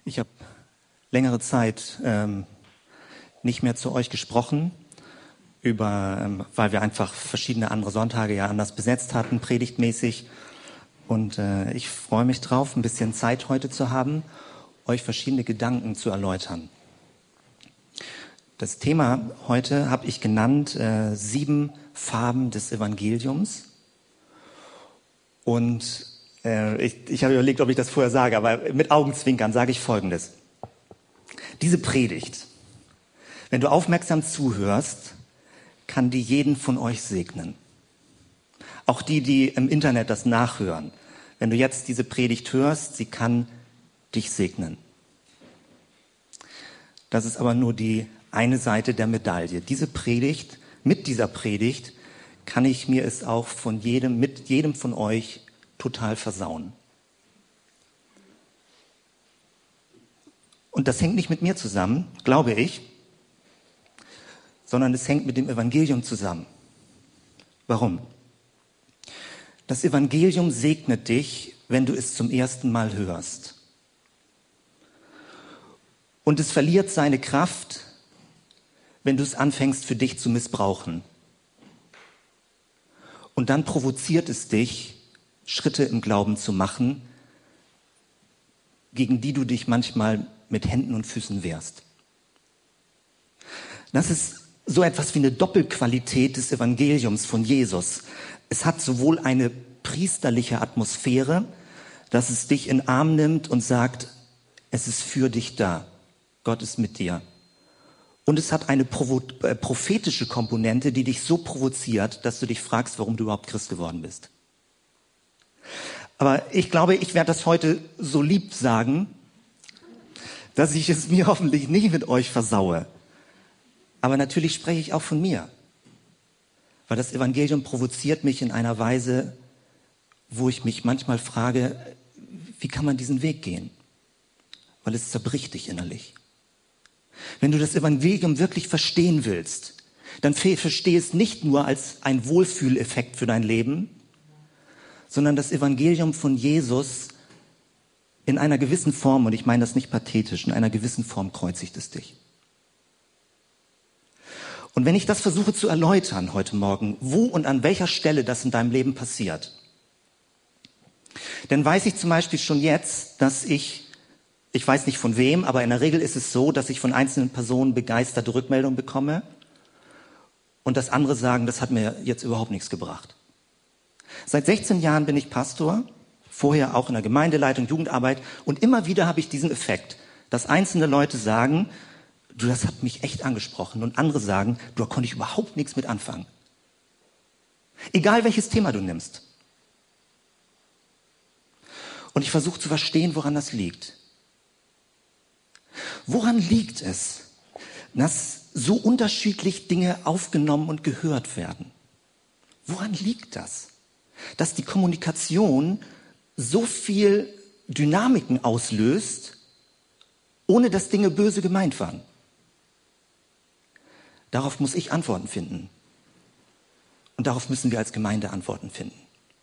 Ich habe längere Zeit nicht mehr zu euch gesprochen, weil wir einfach verschiedene andere Sonntage ja anders besetzt hatten, predigtmäßig. Und ich freue mich drauf, ein bisschen Zeit heute zu haben, euch verschiedene Gedanken zu erläutern. Das Thema heute habe ich genannt 7 Farben des Evangeliums. Und ich habe überlegt, ob ich das vorher sage, aber mit Augenzwinkern sage ich Folgendes. Diese Predigt, wenn du aufmerksam zuhörst, kann die jeden von euch segnen. Auch die im Internet das nachhören. Wenn du jetzt diese Predigt hörst, sie kann dich segnen. Das ist aber nur die eine Seite der Medaille. Mit dieser Predigt kann ich mir es auch mit jedem von euch total versauen. Und das hängt nicht mit mir zusammen, glaube ich, sondern es hängt mit dem Evangelium zusammen. Warum? Das Evangelium segnet dich, wenn du es zum ersten Mal hörst. Und es verliert seine Kraft, wenn du es anfängst für dich zu missbrauchen. Und dann provoziert es dich, Schritte im Glauben zu machen, gegen die du dich manchmal mit Händen und Füßen wehrst. Das ist so etwas wie eine Doppelqualität des Evangeliums von Jesus. Es hat sowohl eine priesterliche Atmosphäre, dass es dich in den Arm nimmt und sagt, es ist für dich da, Gott ist mit dir. Und es hat eine prophetische Komponente, die dich so provoziert, dass du dich fragst, warum du überhaupt Christ geworden bist. Aber ich glaube, ich werde das heute so lieb sagen, dass ich es mir hoffentlich nicht mit euch versaue. Aber natürlich spreche ich auch von mir. Weil das Evangelium provoziert mich in einer Weise, wo ich mich manchmal frage, wie kann man diesen Weg gehen? Weil es zerbricht dich innerlich. Wenn du das Evangelium wirklich verstehen willst, dann verstehe es nicht nur als ein Wohlfühleffekt für dein Leben, sondern das Evangelium von Jesus in einer gewissen Form, und ich meine das nicht pathetisch, in einer gewissen Form kreuzigt es dich. Und wenn ich das versuche zu erläutern heute Morgen, wo und an welcher Stelle das in deinem Leben passiert, dann weiß ich zum Beispiel schon jetzt, dass ich weiß nicht von wem, aber in der Regel ist es so, dass ich von einzelnen Personen begeisterte Rückmeldungen bekomme und dass andere sagen, das hat mir jetzt überhaupt nichts gebracht. Seit 16 Jahren bin ich Pastor, vorher auch in der Gemeindeleitung, Jugendarbeit, und immer wieder habe ich diesen Effekt, dass einzelne Leute sagen, du, das hat mich echt angesprochen, und andere sagen, du, da konnte ich überhaupt nichts mit anfangen. Egal welches Thema du nimmst. Und ich versuche zu verstehen, woran das liegt. Woran liegt es, dass so unterschiedlich Dinge aufgenommen und gehört werden? Woran liegt das? Dass die Kommunikation so viel Dynamiken auslöst, ohne dass Dinge böse gemeint waren. Darauf muss ich Antworten finden. Und darauf müssen wir als Gemeinde Antworten finden.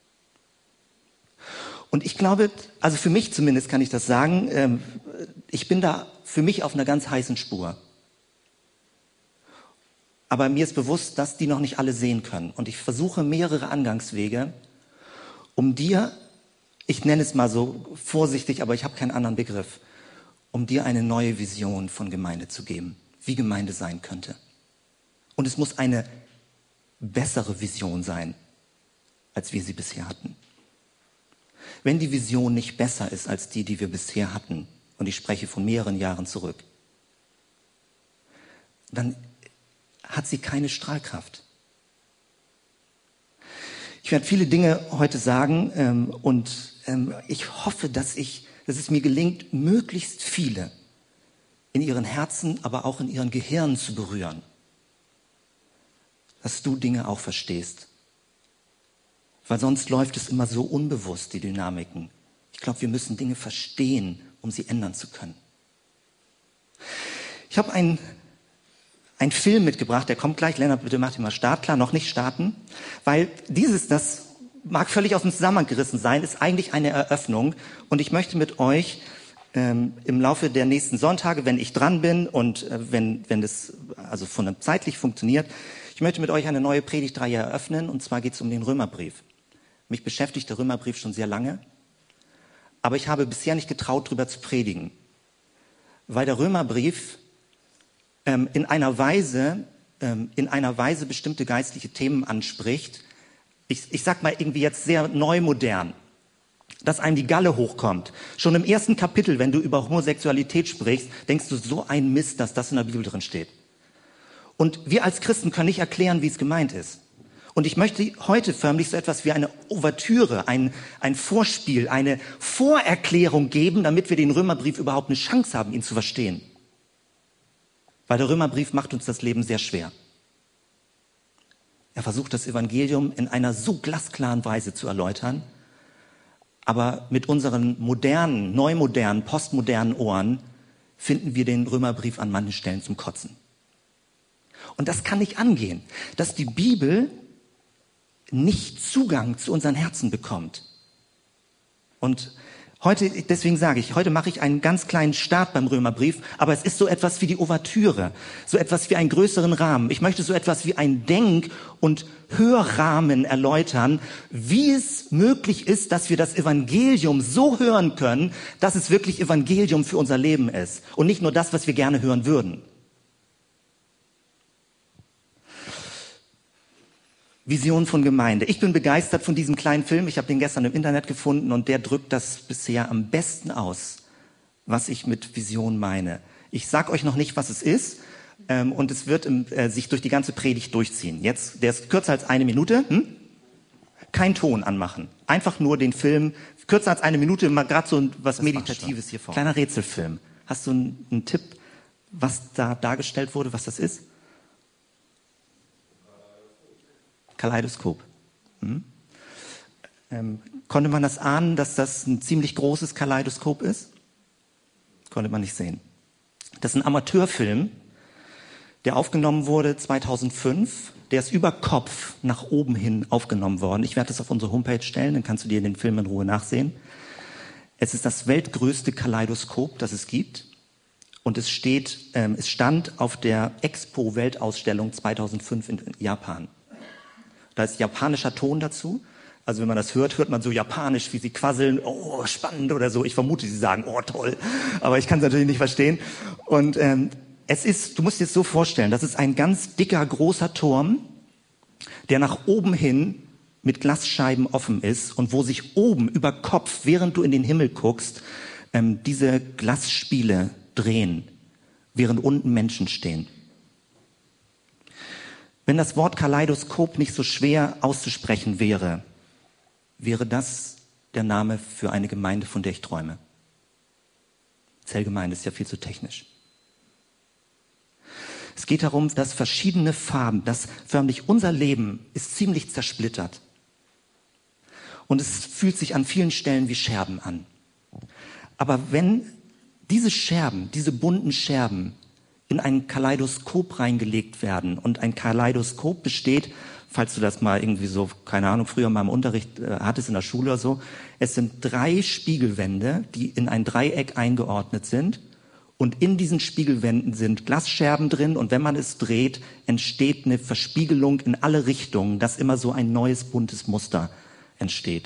Und ich glaube, also für mich zumindest kann ich das sagen, ich bin da für mich auf einer ganz heißen Spur. Aber mir ist bewusst, dass die noch nicht alle sehen können. Und ich versuche mehrere Angangswege, um dir, ich nenne es mal so vorsichtig, aber ich habe keinen anderen Begriff, um dir eine neue Vision von Gemeinde zu geben, wie Gemeinde sein könnte. Und es muss eine bessere Vision sein, als wir sie bisher hatten. Wenn die Vision nicht besser ist als die wir bisher hatten, und ich spreche von mehreren Jahren zurück, dann hat sie keine Strahlkraft. Ich werde viele Dinge heute sagen und ich hoffe, dass es mir gelingt, möglichst viele in ihren Herzen, aber auch in ihren Gehirnen zu berühren. Dass du Dinge auch verstehst. Weil sonst läuft es immer so unbewusst, die Dynamiken. Ich glaube, wir müssen Dinge verstehen, um sie ändern zu können. Ich habe einen Film mitgebracht, der kommt gleich. Lennart, bitte mach den mal startklar, noch nicht starten. Weil das mag völlig aus dem Zusammenhang gerissen sein, ist eigentlich eine Eröffnung. Und ich möchte mit euch im Laufe der nächsten Sonntage, wenn ich dran bin und wenn das also zeitlich funktioniert. Ich möchte mit euch eine neue Predigtreihe eröffnen, und zwar geht es um den Römerbrief. Mich beschäftigt der Römerbrief schon sehr lange, aber ich habe bisher nicht getraut, darüber zu predigen, weil der Römerbrief in einer Weise bestimmte geistliche Themen anspricht. Ich sag mal irgendwie jetzt sehr neumodern, dass einem die Galle hochkommt. Schon im ersten Kapitel, wenn du über Homosexualität sprichst, denkst du, so ein Mist, dass das in der Bibel drin steht. Und wir als Christen können nicht erklären, wie es gemeint ist. Und ich möchte heute förmlich so etwas wie eine Ouvertüre, ein Vorspiel, eine Vorerklärung geben, damit wir den Römerbrief überhaupt eine Chance haben, ihn zu verstehen. Weil der Römerbrief macht uns das Leben sehr schwer. Er versucht, das Evangelium in einer so glasklaren Weise zu erläutern, aber mit unseren modernen, neumodernen, postmodernen Ohren finden wir den Römerbrief an manchen Stellen zum Kotzen. Und das kann nicht angehen, dass die Bibel nicht Zugang zu unseren Herzen bekommt. Und deswegen sage ich, heute mache ich einen ganz kleinen Start beim Römerbrief, aber es ist so etwas wie die Ouvertüre, so etwas wie einen größeren Rahmen. Ich möchte so etwas wie einen Denk- und Hörrahmen erläutern, wie es möglich ist, dass wir das Evangelium so hören können, dass es wirklich Evangelium für unser Leben ist und nicht nur das, was wir gerne hören würden. Vision von Gemeinde. Ich bin begeistert von diesem kleinen Film. Ich habe den gestern im Internet gefunden und der drückt das bisher am besten aus, was ich mit Vision meine. Ich sage euch noch nicht, was es ist, und es wird sich durch die ganze Predigt durchziehen. Jetzt, der ist kürzer als 1 Minute. Kein Ton anmachen. Einfach nur den Film, kürzer als 1 Minute, mal gerade so was Meditatives hier vor. Kleiner Rätselfilm. Hast du einen Tipp, was da dargestellt wurde, was das ist? Kaleidoskop. Konnte man das ahnen, dass das ein ziemlich großes Kaleidoskop ist? Konnte man nicht sehen. Das ist ein Amateurfilm, der aufgenommen wurde 2005. Der ist über Kopf nach oben hin aufgenommen worden. Ich werde das auf unsere Homepage stellen, dann kannst du dir den Film in Ruhe nachsehen. Es ist das weltgrößte Kaleidoskop, das es gibt. Und es stand auf der Expo-Weltausstellung 2005 in Japan. Da ist japanischer Ton dazu. Also wenn man das hört man so japanisch, wie sie quasseln, oh, spannend oder so. Ich vermute, sie sagen, oh, toll. Aber ich kann es natürlich nicht verstehen. Und du musst dir das so vorstellen, das ist ein ganz dicker, großer Turm, der nach oben hin mit Glasscheiben offen ist und wo sich oben über Kopf, während du in den Himmel guckst, diese Glasspiele drehen, während unten Menschen stehen. Wenn das Wort Kaleidoskop nicht so schwer auszusprechen wäre, wäre das der Name für eine Gemeinde, von der ich träume. Zellgemeinde ist ja viel zu technisch. Es geht darum, dass verschiedene Farben, dass förmlich unser Leben ist ziemlich zersplittert. Und es fühlt sich an vielen Stellen wie Scherben an. Aber wenn diese Scherben, diese bunten Scherben in ein Kaleidoskop reingelegt werden. Und ein Kaleidoskop besteht, falls du das mal irgendwie so, keine Ahnung, früher mal im Unterricht hattest in der Schule oder so, es sind 3 Spiegelwände, die in ein Dreieck eingeordnet sind. Und in diesen Spiegelwänden sind Glasscherben drin. Und wenn man es dreht, entsteht eine Verspiegelung in alle Richtungen, dass immer so ein neues buntes Muster entsteht.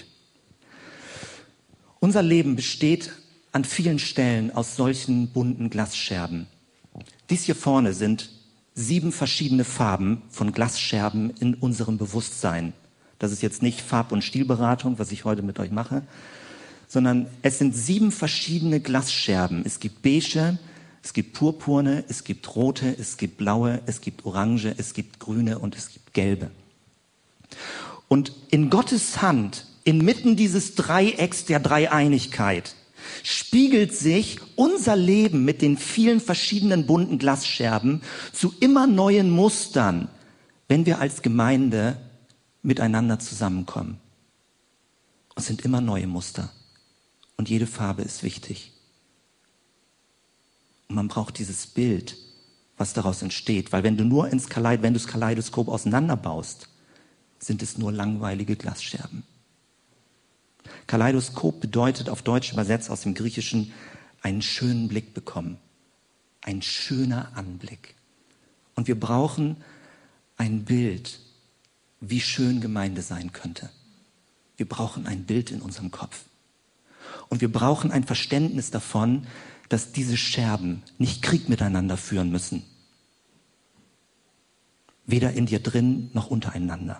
Unser Leben besteht an vielen Stellen aus solchen bunten Glasscherben. Dies hier vorne sind 7 verschiedene Farben von Glasscherben in unserem Bewusstsein. Das ist jetzt nicht Farb- und Stilberatung, was ich heute mit euch mache, sondern es sind 7 verschiedene Glasscherben. Es gibt beige, es gibt purpurne, es gibt rote, es gibt blaue, es gibt orange, es gibt grüne und es gibt gelbe. Und in Gottes Hand, inmitten dieses Dreiecks der Dreieinigkeit, spiegelt sich unser Leben mit den vielen verschiedenen bunten Glasscherben zu immer neuen Mustern, wenn wir als Gemeinde miteinander zusammenkommen. Es sind immer neue Muster und jede Farbe ist wichtig. Und man braucht dieses Bild, was daraus entsteht, weil wenn du das Kaleidoskop auseinanderbaust, sind es nur langweilige Glasscherben. Kaleidoskop bedeutet auf Deutsch übersetzt aus dem Griechischen einen schönen Blick bekommen. Ein schöner Anblick. Und wir brauchen ein Bild, wie schön Gemeinde sein könnte. Wir brauchen ein Bild in unserem Kopf. Und wir brauchen ein Verständnis davon, dass diese Scherben nicht Krieg miteinander führen müssen. Weder in dir drin noch untereinander.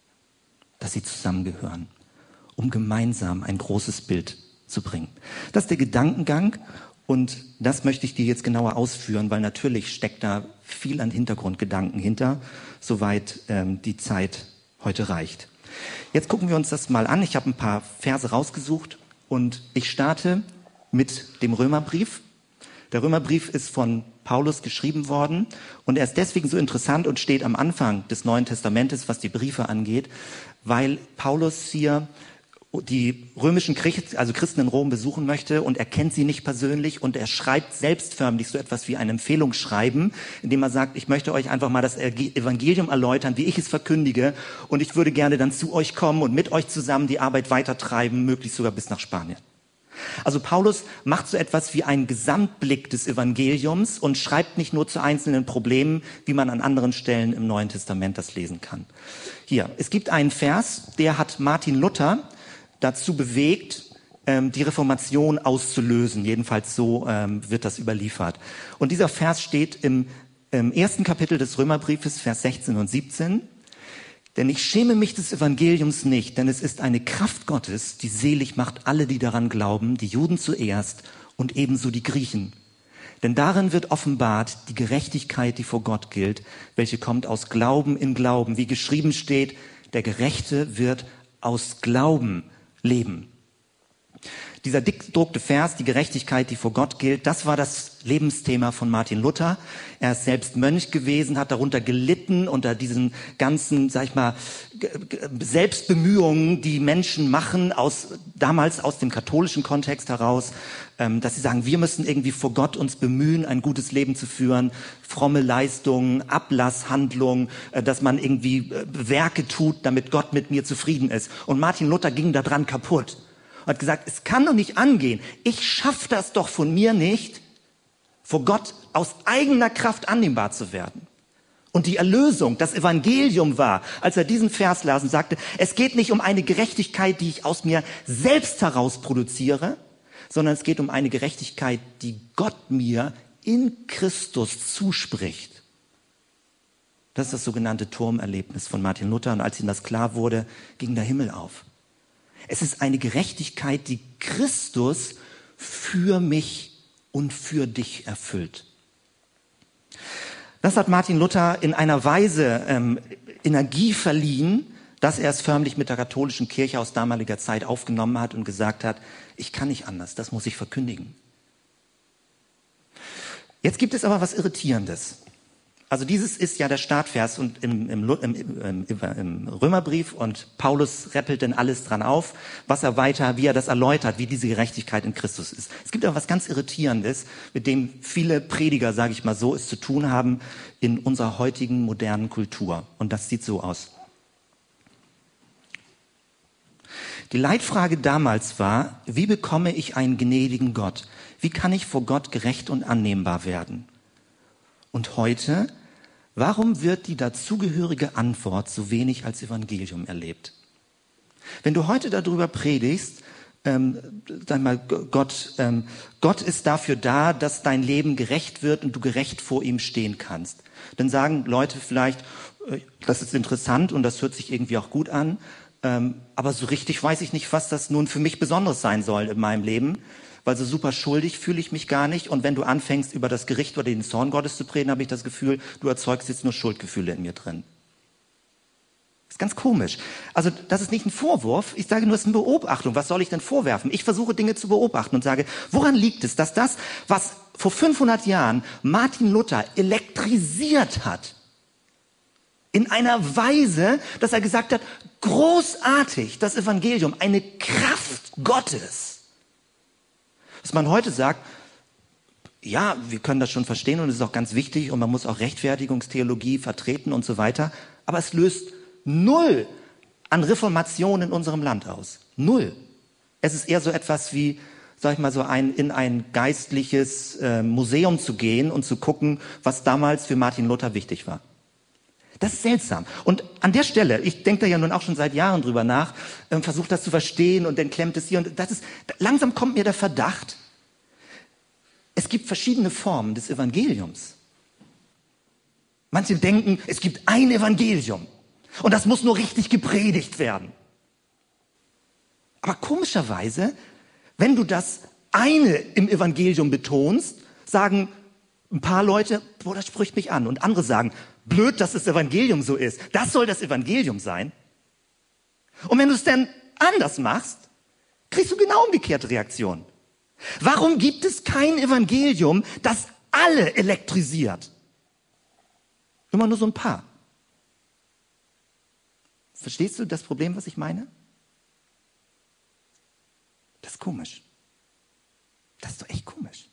Dass sie zusammengehören, um gemeinsam ein großes Bild zu bringen. Das ist der Gedankengang und das möchte ich dir jetzt genauer ausführen, weil natürlich steckt da viel an Hintergrundgedanken hinter, soweit die Zeit heute reicht. Jetzt gucken wir uns das mal an. Ich habe ein paar Verse rausgesucht und ich starte mit dem Römerbrief. Der Römerbrief ist von Paulus geschrieben worden und er ist deswegen so interessant und steht am Anfang des Neuen Testamentes, was die Briefe angeht, weil Paulus hier die römischen Christen in Rom besuchen möchte und er kennt sie nicht persönlich und er schreibt selbstförmlich so etwas wie ein Empfehlungsschreiben, in dem er sagt, ich möchte euch einfach mal das Evangelium erläutern, wie ich es verkündige und ich würde gerne dann zu euch kommen und mit euch zusammen die Arbeit weitertreiben, möglichst sogar bis nach Spanien. Also Paulus macht so etwas wie einen Gesamtblick des Evangeliums und schreibt nicht nur zu einzelnen Problemen, wie man an anderen Stellen im Neuen Testament das lesen kann. Hier, es gibt einen Vers, der hat Martin Luther dazu bewegt, die Reformation auszulösen. Jedenfalls so wird das überliefert. Und dieser Vers steht im ersten Kapitel des Römerbriefes, Vers 16 und 17. Denn ich schäme mich des Evangeliums nicht, denn es ist eine Kraft Gottes, die selig macht alle, die daran glauben, die Juden zuerst und ebenso die Griechen. Denn darin wird offenbart die Gerechtigkeit, die vor Gott gilt, welche kommt aus Glauben in Glauben. Wie geschrieben steht, der Gerechte wird aus Glauben leben. Dieser dick gedruckte Vers, die Gerechtigkeit, die vor Gott gilt, das war das Lebensthema von Martin Luther. Er ist selbst Mönch gewesen, hat darunter gelitten, unter diesen ganzen, sag ich mal, Selbstbemühungen, die Menschen machen, damals aus dem katholischen Kontext heraus, dass sie sagen, wir müssen irgendwie vor Gott uns bemühen, ein gutes Leben zu führen, fromme Leistungen, Ablasshandlungen, dass man irgendwie Werke tut, damit Gott mit mir zufrieden ist. Und Martin Luther ging da dran kaputt. Und hat gesagt, es kann doch nicht angehen. Ich schaffe das doch von mir nicht, vor Gott aus eigener Kraft annehmbar zu werden. Und die Erlösung, das Evangelium war, als er diesen Vers las und sagte, es geht nicht um eine Gerechtigkeit, die ich aus mir selbst heraus produziere, sondern es geht um eine Gerechtigkeit, die Gott mir in Christus zuspricht. Das ist das sogenannte Turmerlebnis von Martin Luther. Und als ihm das klar wurde, ging der Himmel auf. Es ist eine Gerechtigkeit, die Christus für mich und für dich erfüllt. Das hat Martin Luther in einer Weise Energie verliehen, dass er es förmlich mit der katholischen Kirche aus damaliger Zeit aufgenommen hat und gesagt hat, ich kann nicht anders, das muss ich verkündigen. Jetzt gibt es aber was Irritierendes. Also dieses ist ja der Startvers und im Römerbrief und Paulus rappelt dann alles dran auf, wie er das erläutert, wie diese Gerechtigkeit in Christus ist. Es gibt aber was ganz Irritierendes, mit dem viele Prediger, sage ich mal so, es zu tun haben in unserer heutigen modernen Kultur. Und das sieht so aus. Die Leitfrage damals war, wie bekomme ich einen gnädigen Gott? Wie kann ich vor Gott gerecht und annehmbar werden? Und heute, warum wird die dazugehörige Antwort so wenig als Evangelium erlebt? Wenn du heute darüber predigst, sag mal, Gott ist dafür da, dass dein Leben gerecht wird und du gerecht vor ihm stehen kannst. Dann sagen Leute vielleicht, das ist interessant und das hört sich irgendwie auch gut an, aber so richtig weiß ich nicht, was das nun für mich Besonderes sein soll in meinem Leben. Weil so super schuldig fühle ich mich gar nicht. Und wenn du anfängst, über das Gericht oder den Zorn Gottes zu reden, habe ich das Gefühl, du erzeugst jetzt nur Schuldgefühle in mir drin. Das ist ganz komisch. Also das ist nicht ein Vorwurf, ich sage nur, es ist eine Beobachtung. Was soll ich denn vorwerfen? Ich versuche Dinge zu beobachten und sage, woran liegt es, dass das, was vor 500 Jahren Martin Luther elektrisiert hat, in einer Weise, dass er gesagt hat, großartig, das Evangelium, eine Kraft Gottes. Dass man heute sagt, ja, wir können das schon verstehen und es ist auch ganz wichtig und man muss auch Rechtfertigungstheologie vertreten und so weiter, aber es löst null an Reformation in unserem Land aus. Null. Es ist eher so etwas wie sag ich mal so, in ein geistliches Museum zu gehen und zu gucken, was damals für Martin Luther wichtig war. Das ist seltsam. Und an der Stelle, ich denke da ja nun auch schon seit Jahren drüber nach, versuche das zu verstehen und dann klemmt es hier. Und langsam kommt mir der Verdacht, es gibt verschiedene Formen des Evangeliums. Manche denken, es gibt ein Evangelium und das muss nur richtig gepredigt werden. Aber komischerweise, wenn du das eine im Evangelium betonst, sagen ein paar Leute, boah, das spricht mich an. Und andere sagen, blöd, dass das Evangelium so ist. Das soll das Evangelium sein. Und wenn du es dann anders machst, kriegst du genau umgekehrte Reaktionen. Warum gibt es kein Evangelium, das alle elektrisiert? Immer nur so ein paar. Verstehst du das Problem, was ich meine? Das ist komisch. Das ist doch echt komisch.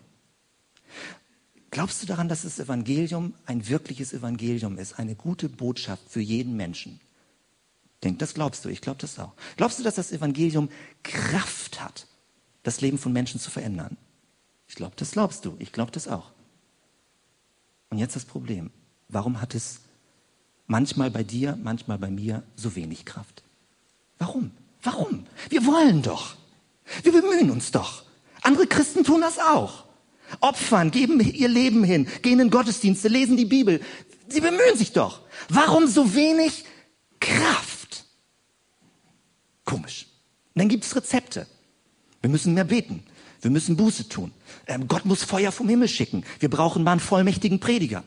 Glaubst du daran, dass das Evangelium ein wirkliches Evangelium ist, eine gute Botschaft für jeden Menschen? Das glaubst du, ich glaube das auch. Glaubst du, dass das Evangelium Kraft hat, das Leben von Menschen zu verändern? Ich glaube, das glaubst du, ich glaube das auch. Und jetzt das Problem. Warum hat es manchmal bei dir, manchmal bei mir so wenig Kraft? Warum? Warum? Wir wollen doch. Wir bemühen uns doch. Andere Christen tun das auch. Opfern, geben ihr Leben hin, gehen in Gottesdienste, lesen die Bibel. Sie bemühen sich doch. Warum so wenig Kraft? Komisch. Und dann gibt es Rezepte. Wir müssen mehr beten. Wir müssen Buße tun. Gott muss Feuer vom Himmel schicken. Wir brauchen mal einen vollmächtigen Prediger.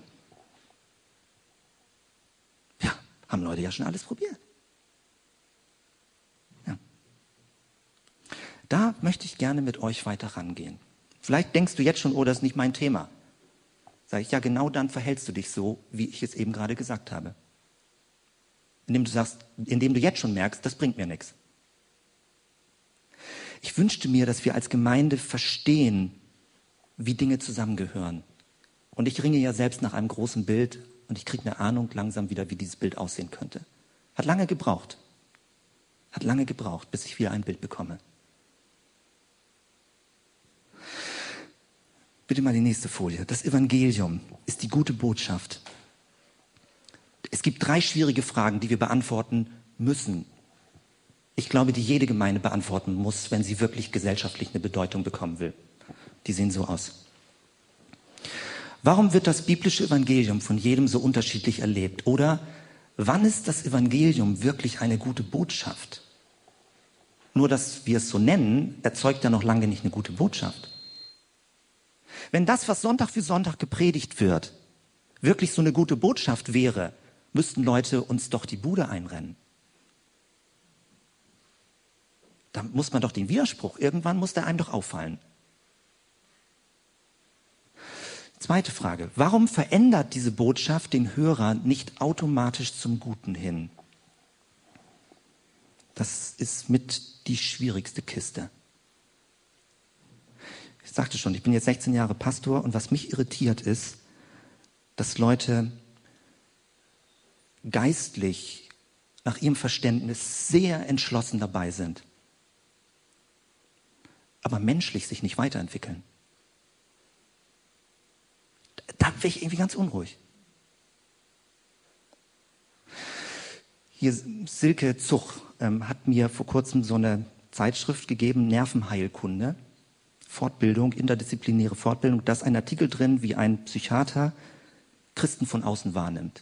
Ja, haben Leute ja schon alles probiert. Ja. Da möchte ich gerne mit euch weiter rangehen. Vielleicht denkst du jetzt schon, oh, das ist nicht mein Thema. Sag ich, ja, genau dann verhältst du dich so, wie ich es eben gerade gesagt habe. Indem du jetzt schon merkst, das bringt mir nichts. Ich wünschte mir, dass wir als Gemeinde verstehen, wie Dinge zusammengehören. Und ich ringe ja selbst nach einem großen Bild und ich kriege eine Ahnung langsam wieder, wie dieses Bild aussehen könnte. Hat lange gebraucht, bis ich wieder ein Bild bekomme. Bitte mal die nächste Folie. Das Evangelium ist die gute Botschaft. Es gibt 3 schwierige Fragen, die wir beantworten müssen. Ich glaube, die jede Gemeinde beantworten muss, wenn sie wirklich gesellschaftlich eine Bedeutung bekommen will. Die sehen so aus. Warum wird das biblische Evangelium von jedem so unterschiedlich erlebt? Oder wann ist das Evangelium wirklich eine gute Botschaft? Nur, dass wir es so nennen, erzeugt ja noch lange nicht eine gute Botschaft. Wenn das, was Sonntag für Sonntag gepredigt wird, wirklich so eine gute Botschaft wäre, müssten Leute uns doch die Bude einrennen. Da muss man doch den Widerspruch, irgendwann muss der einem doch auffallen. Zweite Frage, warum verändert diese Botschaft den Hörer nicht automatisch zum Guten hin? Das ist mit die schwierigste Kiste. Ich sagte schon, ich bin jetzt 16 Jahre Pastor und was mich irritiert ist, dass Leute geistlich nach ihrem Verständnis sehr entschlossen dabei sind, aber menschlich sich nicht weiterentwickeln. Da bin ich irgendwie ganz unruhig. Hier Silke Zuch hat mir vor kurzem so eine Zeitschrift gegeben, Nervenheilkunde. Fortbildung, interdisziplinäre Fortbildung, da ist ein Artikel drin, wie ein Psychiater Christen von außen wahrnimmt.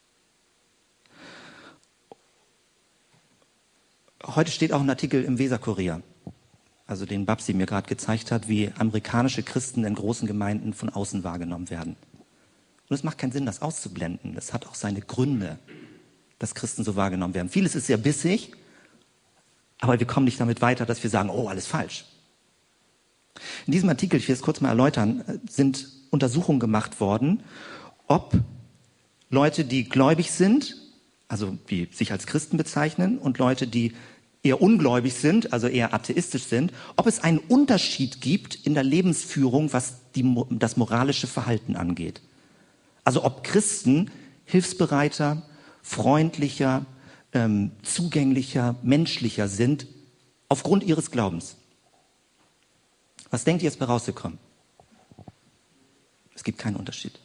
Heute steht auch ein Artikel im Weser-Kurier, also den Babsi mir gerade gezeigt hat, wie amerikanische Christen in großen Gemeinden von außen wahrgenommen werden. Und es macht keinen Sinn, das auszublenden. Das hat auch seine Gründe, dass Christen so wahrgenommen werden. Vieles ist sehr bissig, aber wir kommen nicht damit weiter, dass wir sagen, oh, alles falsch. In diesem Artikel, ich will es kurz mal erläutern, sind Untersuchungen gemacht worden, ob Leute, die gläubig sind, also die sich als Christen bezeichnen, und Leute, die eher ungläubig sind, also eher atheistisch sind, ob es einen Unterschied gibt in der Lebensführung, was das moralische Verhalten angeht. Also ob Christen hilfsbereiter, freundlicher, zugänglicher, menschlicher sind, aufgrund ihres Glaubens. Was denkt ihr, ist bei rausgekommen? Es gibt keinen Unterschied.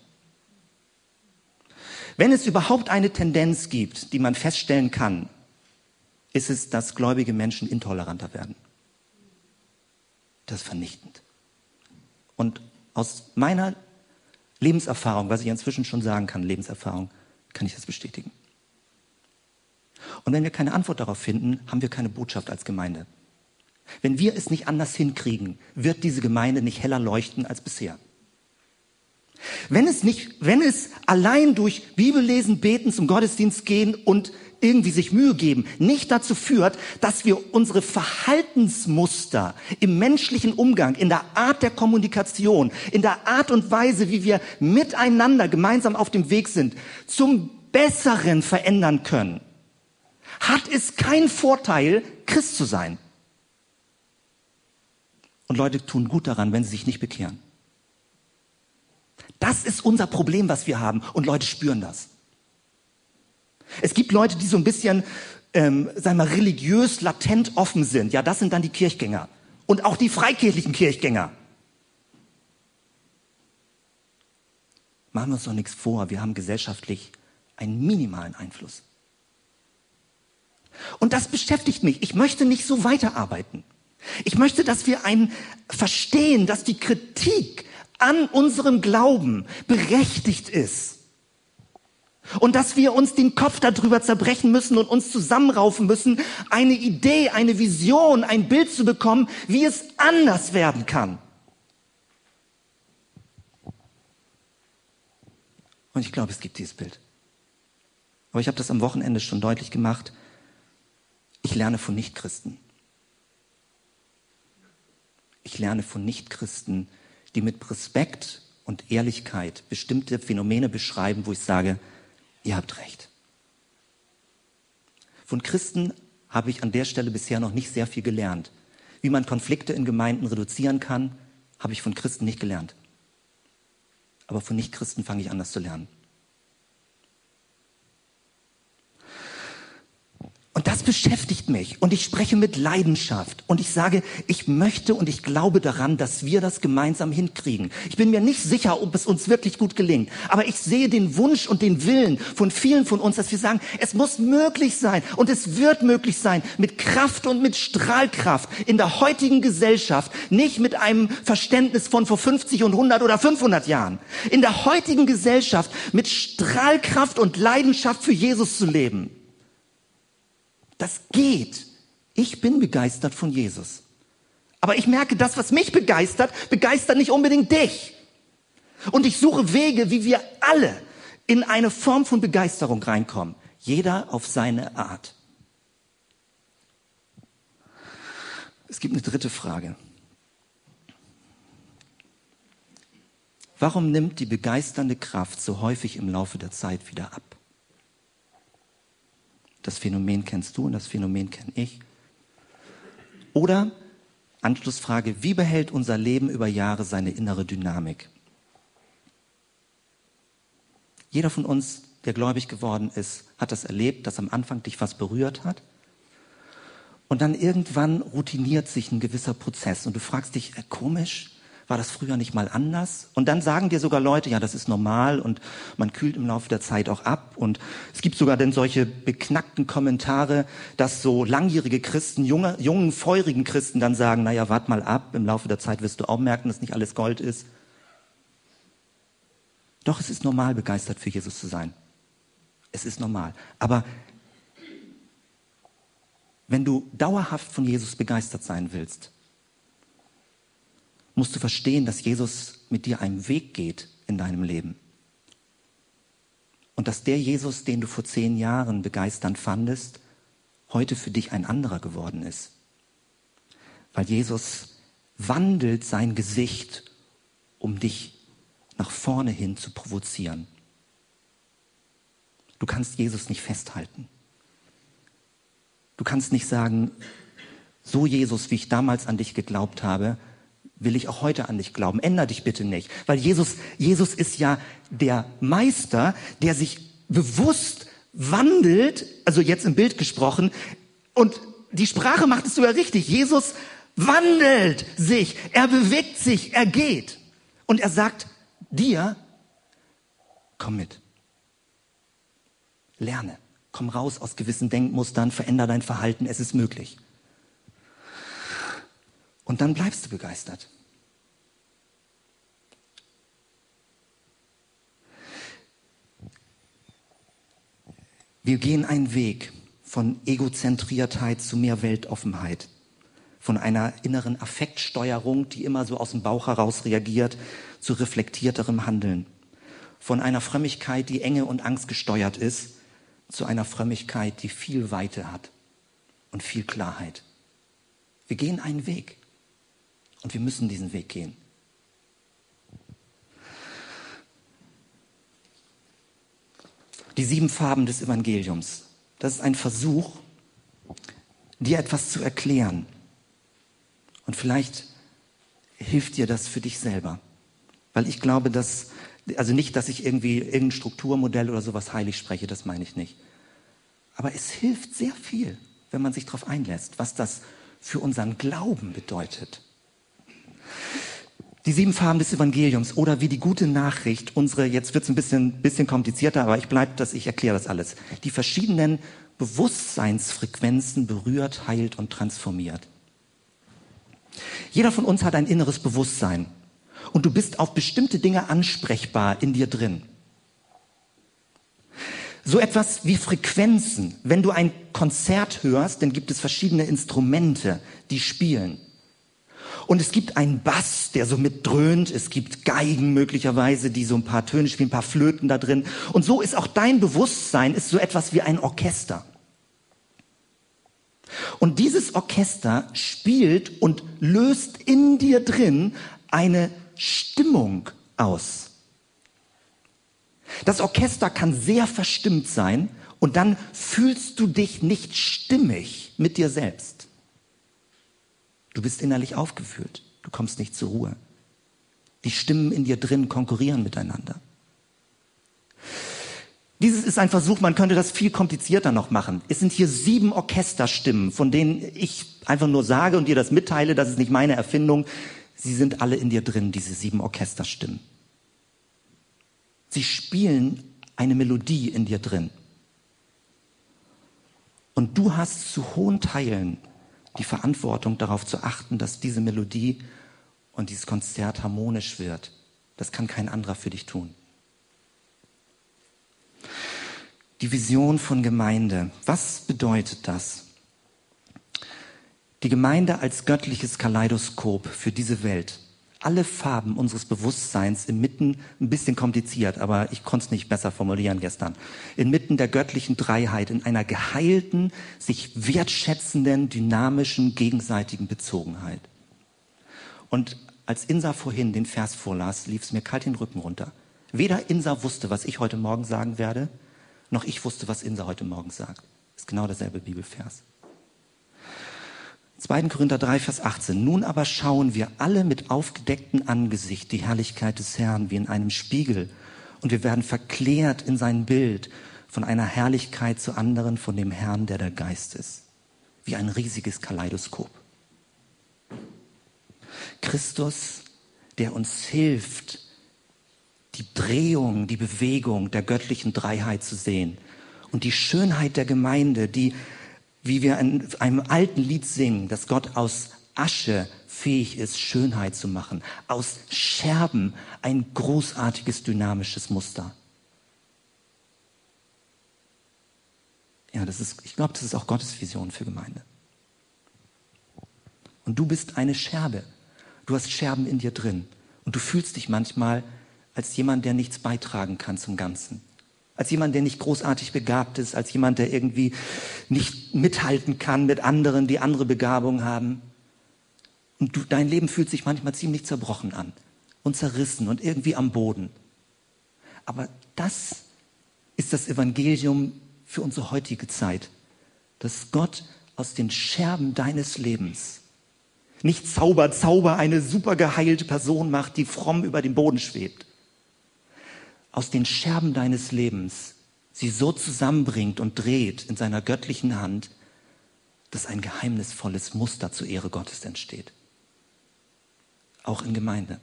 Wenn es überhaupt eine Tendenz gibt, die man feststellen kann, ist es, dass gläubige Menschen intoleranter werden. Das ist vernichtend. Und aus meiner Lebenserfahrung, was ich inzwischen schon sagen kann, Lebenserfahrung, kann ich das bestätigen. Und wenn wir keine Antwort darauf finden, haben wir keine Botschaft als Gemeinde. Wenn wir es nicht anders hinkriegen, wird diese Gemeinde nicht heller leuchten als bisher. Wenn es allein durch Bibellesen, Beten, zum Gottesdienst gehen und irgendwie sich Mühe geben, nicht dazu führt, dass wir unsere Verhaltensmuster im menschlichen Umgang, in der Art der Kommunikation, in der Art und Weise, wie wir miteinander gemeinsam auf dem Weg sind, zum Besseren verändern können, hat es keinen Vorteil, Christ zu sein. Und Leute tun gut daran, wenn sie sich nicht bekehren. Das ist unser Problem, was wir haben. Und Leute spüren das. Es gibt Leute, die so ein bisschen, sagen wir mal, religiös latent offen sind. Ja, das sind dann die Kirchgänger. Und auch die freikirchlichen Kirchgänger. Machen wir uns doch nichts vor. Wir haben gesellschaftlich einen minimalen Einfluss. Und das beschäftigt mich. Ich möchte nicht so weiterarbeiten. Ich möchte, dass wir verstehen, dass die Kritik an unserem Glauben berechtigt ist. Und dass wir uns den Kopf darüber zerbrechen müssen und uns zusammenraufen müssen, eine Idee, eine Vision, ein Bild zu bekommen, wie es anders werden kann. Und ich glaube, es gibt dieses Bild. Aber ich habe das am Wochenende schon deutlich gemacht. Ich lerne von Nichtchristen. Ich lerne von Nichtchristen, die mit Respekt und Ehrlichkeit bestimmte Phänomene beschreiben, wo ich sage, ihr habt recht. Von Christen habe ich an der Stelle bisher noch nicht sehr viel gelernt. Wie man Konflikte in Gemeinden reduzieren kann, habe ich von Christen nicht gelernt. Aber von Nichtchristen fange ich an, das zu lernen. Und das beschäftigt mich und ich spreche mit Leidenschaft und ich sage, ich möchte und ich glaube daran, dass wir das gemeinsam hinkriegen. Ich bin mir nicht sicher, ob es uns wirklich gut gelingt, aber ich sehe den Wunsch und den Willen von vielen von uns, dass wir sagen, es muss möglich sein und es wird möglich sein, mit Kraft und mit Strahlkraft in der heutigen Gesellschaft, nicht mit einem Verständnis von vor 50 und 100 oder 500 Jahren, in der heutigen Gesellschaft mit Strahlkraft und Leidenschaft für Jesus zu leben. Das geht. Ich bin begeistert von Jesus. Aber ich merke, das, was mich begeistert, begeistert nicht unbedingt dich. Und ich suche Wege, wie wir alle in eine Form von Begeisterung reinkommen. Jeder auf seine Art. Es gibt eine dritte Frage. Warum nimmt die begeisternde Kraft so häufig im Laufe der Zeit wieder ab? Das Phänomen kennst du und das Phänomen kenne ich. Oder, Anschlussfrage, wie behält unser Leben über Jahre seine innere Dynamik? Jeder von uns, der gläubig geworden ist, hat das erlebt, dass am Anfang dich was berührt hat. Und dann irgendwann routiniert sich ein gewisser Prozess und du fragst dich, komisch, war das früher nicht mal anders? Und dann sagen dir sogar Leute, ja, das ist normal und man kühlt im Laufe der Zeit auch ab. Und es gibt sogar dann solche beknackten Kommentare, dass so langjährige Christen, jungen, feurigen Christen dann sagen, naja, wart mal ab, im Laufe der Zeit wirst du auch merken, dass nicht alles Gold ist. Doch, es ist normal, begeistert für Jesus zu sein. Es ist normal. Aber wenn du dauerhaft von Jesus begeistert sein willst, musst du verstehen, dass Jesus mit dir einen Weg geht in deinem Leben. Und dass der Jesus, den du vor 10 Jahren begeisternd fandest, heute für dich ein anderer geworden ist. Weil Jesus wandelt sein Gesicht, um dich nach vorne hin zu provozieren. Du kannst Jesus nicht festhalten. Du kannst nicht sagen, so Jesus, wie ich damals an dich geglaubt habe, will ich auch heute an dich glauben. Änder dich bitte nicht. Weil Jesus ist ja der Meister, der sich bewusst wandelt, also jetzt im Bild gesprochen. Und die Sprache macht es sogar richtig. Jesus wandelt sich, er bewegt sich, er geht. Und er sagt dir, komm mit. Lerne, komm raus aus gewissen Denkmustern, veränder dein Verhalten, es ist möglich. Und dann bleibst du begeistert. Wir gehen einen Weg von Egozentriertheit zu mehr Weltoffenheit, von einer inneren Affektsteuerung, die immer so aus dem Bauch heraus reagiert, zu reflektierterem Handeln, von einer Frömmigkeit, die enge und angstgesteuert ist, zu einer Frömmigkeit, die viel Weite hat und viel Klarheit. Wir gehen einen Weg und wir müssen diesen Weg gehen. Die 7 Farben des Evangeliums. Das ist ein Versuch, dir etwas zu erklären. Und vielleicht hilft dir das für dich selber. Weil ich glaube, also nicht, dass ich irgendwie irgendein Strukturmodell oder sowas heilig spreche, das meine ich nicht. Aber es hilft sehr viel, wenn man sich darauf einlässt, was das für unseren Glauben bedeutet. Die 7 Farben des Evangeliums oder wie die gute Nachricht, jetzt wird es ein bisschen komplizierter, aber ich erkläre das alles. Die verschiedenen Bewusstseinsfrequenzen berührt, heilt und transformiert. Jeder von uns hat ein inneres Bewusstsein und du bist auf bestimmte Dinge ansprechbar in dir drin. So etwas wie Frequenzen. Wenn du ein Konzert hörst, dann gibt es verschiedene Instrumente, die spielen. Und es gibt einen Bass, der so mitdröhnt. Es gibt Geigen möglicherweise, die so ein paar Töne spielen, ein paar Flöten da drin. Und so ist auch dein Bewusstsein ist so etwas wie ein Orchester. Und dieses Orchester spielt und löst in dir drin eine Stimmung aus. Das Orchester kann sehr verstimmt sein und dann fühlst du dich nicht stimmig mit dir selbst. Du bist innerlich aufgewühlt. Du kommst nicht zur Ruhe. Die Stimmen in dir drin konkurrieren miteinander. Dieses ist ein Versuch, man könnte das viel komplizierter noch machen. Es sind hier 7 Orchesterstimmen, von denen ich einfach nur sage und dir das mitteile, das ist nicht meine Erfindung. Sie sind alle in dir drin, diese 7 Orchesterstimmen. Sie spielen eine Melodie in dir drin. Und du hast zu hohen Teilen die Verantwortung darauf zu achten, dass diese Melodie und dieses Konzert harmonisch wird. Das kann kein anderer für dich tun. Die Vision von Gemeinde. Was bedeutet das? Die Gemeinde als göttliches Kaleidoskop für diese Welt. Alle Farben unseres Bewusstseins inmitten, ein bisschen kompliziert, aber ich konnte es nicht besser formulieren gestern, inmitten der göttlichen Dreiheit, in einer geheilten, sich wertschätzenden, dynamischen, gegenseitigen Bezogenheit. Und als Insa vorhin den Vers vorlas, lief es mir kalt den Rücken runter. Weder Insa wusste, was ich heute Morgen sagen werde, noch ich wusste, was Insa heute Morgen sagt. Das ist genau derselbe Bibelvers. 2. Korinther 3, Vers 18. Nun aber schauen wir alle mit aufgedecktem Angesicht die Herrlichkeit des Herrn wie in einem Spiegel. Und wir werden verklärt in sein Bild von einer Herrlichkeit zur anderen von dem Herrn, der der Geist ist. Wie ein riesiges Kaleidoskop. Christus, der uns hilft, die Drehung, die Bewegung der göttlichen Dreiheit zu sehen. Und die Schönheit der Gemeinde, die wie wir in einem alten Lied singen, dass Gott aus Asche fähig ist, Schönheit zu machen. Aus Scherben ein großartiges, dynamisches Muster. Ja, ich glaube, das ist auch Gottes Vision für Gemeinde. Und du bist eine Scherbe. Du hast Scherben in dir drin. Und du fühlst dich manchmal als jemand, der nichts beitragen kann zum Ganzen. Als jemand, der nicht großartig begabt ist, als jemand, der irgendwie nicht mithalten kann mit anderen, die andere Begabungen haben. Und dein Leben fühlt sich manchmal ziemlich zerbrochen an und zerrissen und irgendwie am Boden. Aber das ist das Evangelium für unsere heutige Zeit, dass Gott aus den Scherben deines Lebens nicht Zauber eine super geheilte Person macht, die fromm über dem Boden schwebt. Aus den Scherben deines Lebens sie so zusammenbringt und dreht in seiner göttlichen Hand, dass ein geheimnisvolles Muster zur Ehre Gottes entsteht. Auch in Gemeinde.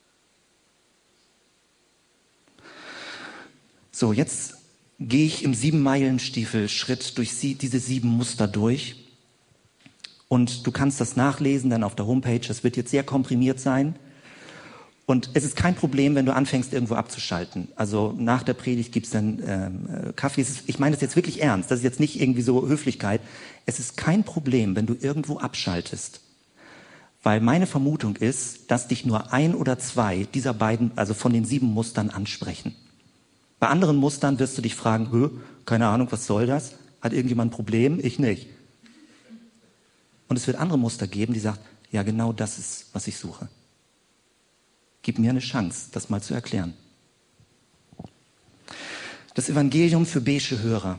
So, jetzt gehe ich im 7-Meilen-Stiefel-Schritt durch diese 7 Muster durch. Und du kannst das nachlesen dann auf der Homepage. Das wird jetzt sehr komprimiert sein. Und es ist kein Problem, wenn du anfängst, irgendwo abzuschalten. Also nach der Predigt gibt's dann Kaffee. Ich meine das jetzt wirklich ernst. Das ist jetzt nicht irgendwie so Höflichkeit. Es ist kein Problem, wenn du irgendwo abschaltest. Weil meine Vermutung ist, dass dich nur 1 oder 2 dieser beiden, also von den 7 Mustern ansprechen. Bei anderen Mustern wirst du dich fragen, keine Ahnung, was soll das? Hat irgendjemand ein Problem? Ich nicht. Und es wird andere Muster geben, die sagen, ja, genau das ist, was ich suche. Gib mir eine Chance, das mal zu erklären. Das Evangelium für beige Hörer.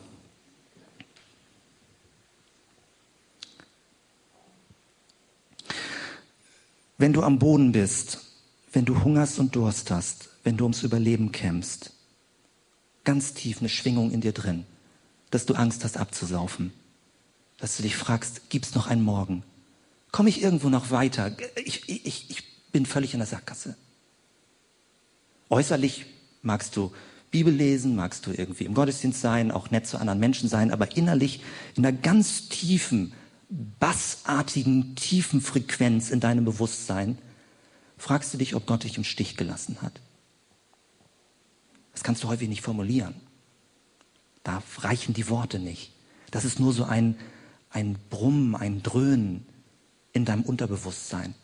Wenn du am Boden bist, wenn du hungerst und Durst hast, wenn du ums Überleben kämpfst, ganz tief eine Schwingung in dir drin, dass du Angst hast abzusaufen, dass du dich fragst, gibt's noch einen Morgen? Komme ich irgendwo noch weiter? Ich bin völlig in der Sackgasse. Äußerlich magst du Bibel lesen, magst du irgendwie im Gottesdienst sein, auch nett zu anderen Menschen sein, aber innerlich in einer ganz tiefen, bassartigen, tiefen Frequenz in deinem Bewusstsein fragst du dich, ob Gott dich im Stich gelassen hat. Das kannst du häufig nicht formulieren. Da reichen die Worte nicht. Das ist nur so ein Brummen, ein Dröhnen in deinem Unterbewusstsein.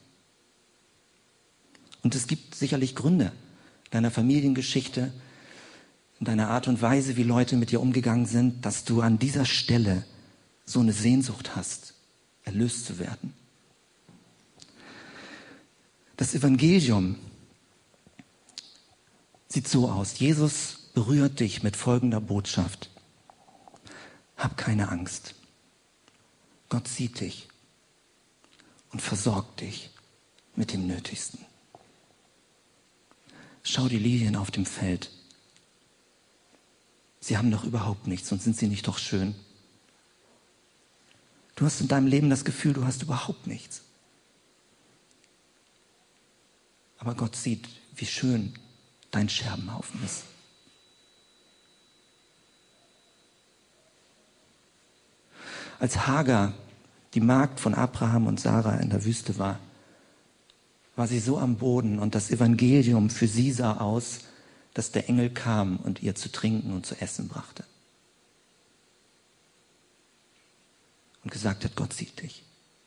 Und es gibt sicherlich Gründe in deiner Familiengeschichte, in deiner Art und Weise, wie Leute mit dir umgegangen sind, dass du an dieser Stelle so eine Sehnsucht hast, erlöst zu werden. Das Evangelium sieht so aus. Jesus berührt dich mit folgender Botschaft. Hab keine Angst. Gott sieht dich und versorgt dich mit dem Nötigsten. Schau die Lilien auf dem Feld. Sie haben doch überhaupt nichts und sind sie nicht doch schön? Du hast in deinem Leben das Gefühl, du hast überhaupt nichts. Aber Gott sieht, wie schön dein Scherbenhaufen ist. Als Hagar, die Magd von Abraham und Sarah in der Wüste war sie so am Boden und das Evangelium für sie sah aus, dass der Engel kam und ihr zu trinken und zu essen brachte. Und gesagt hat, Gott sieht dich.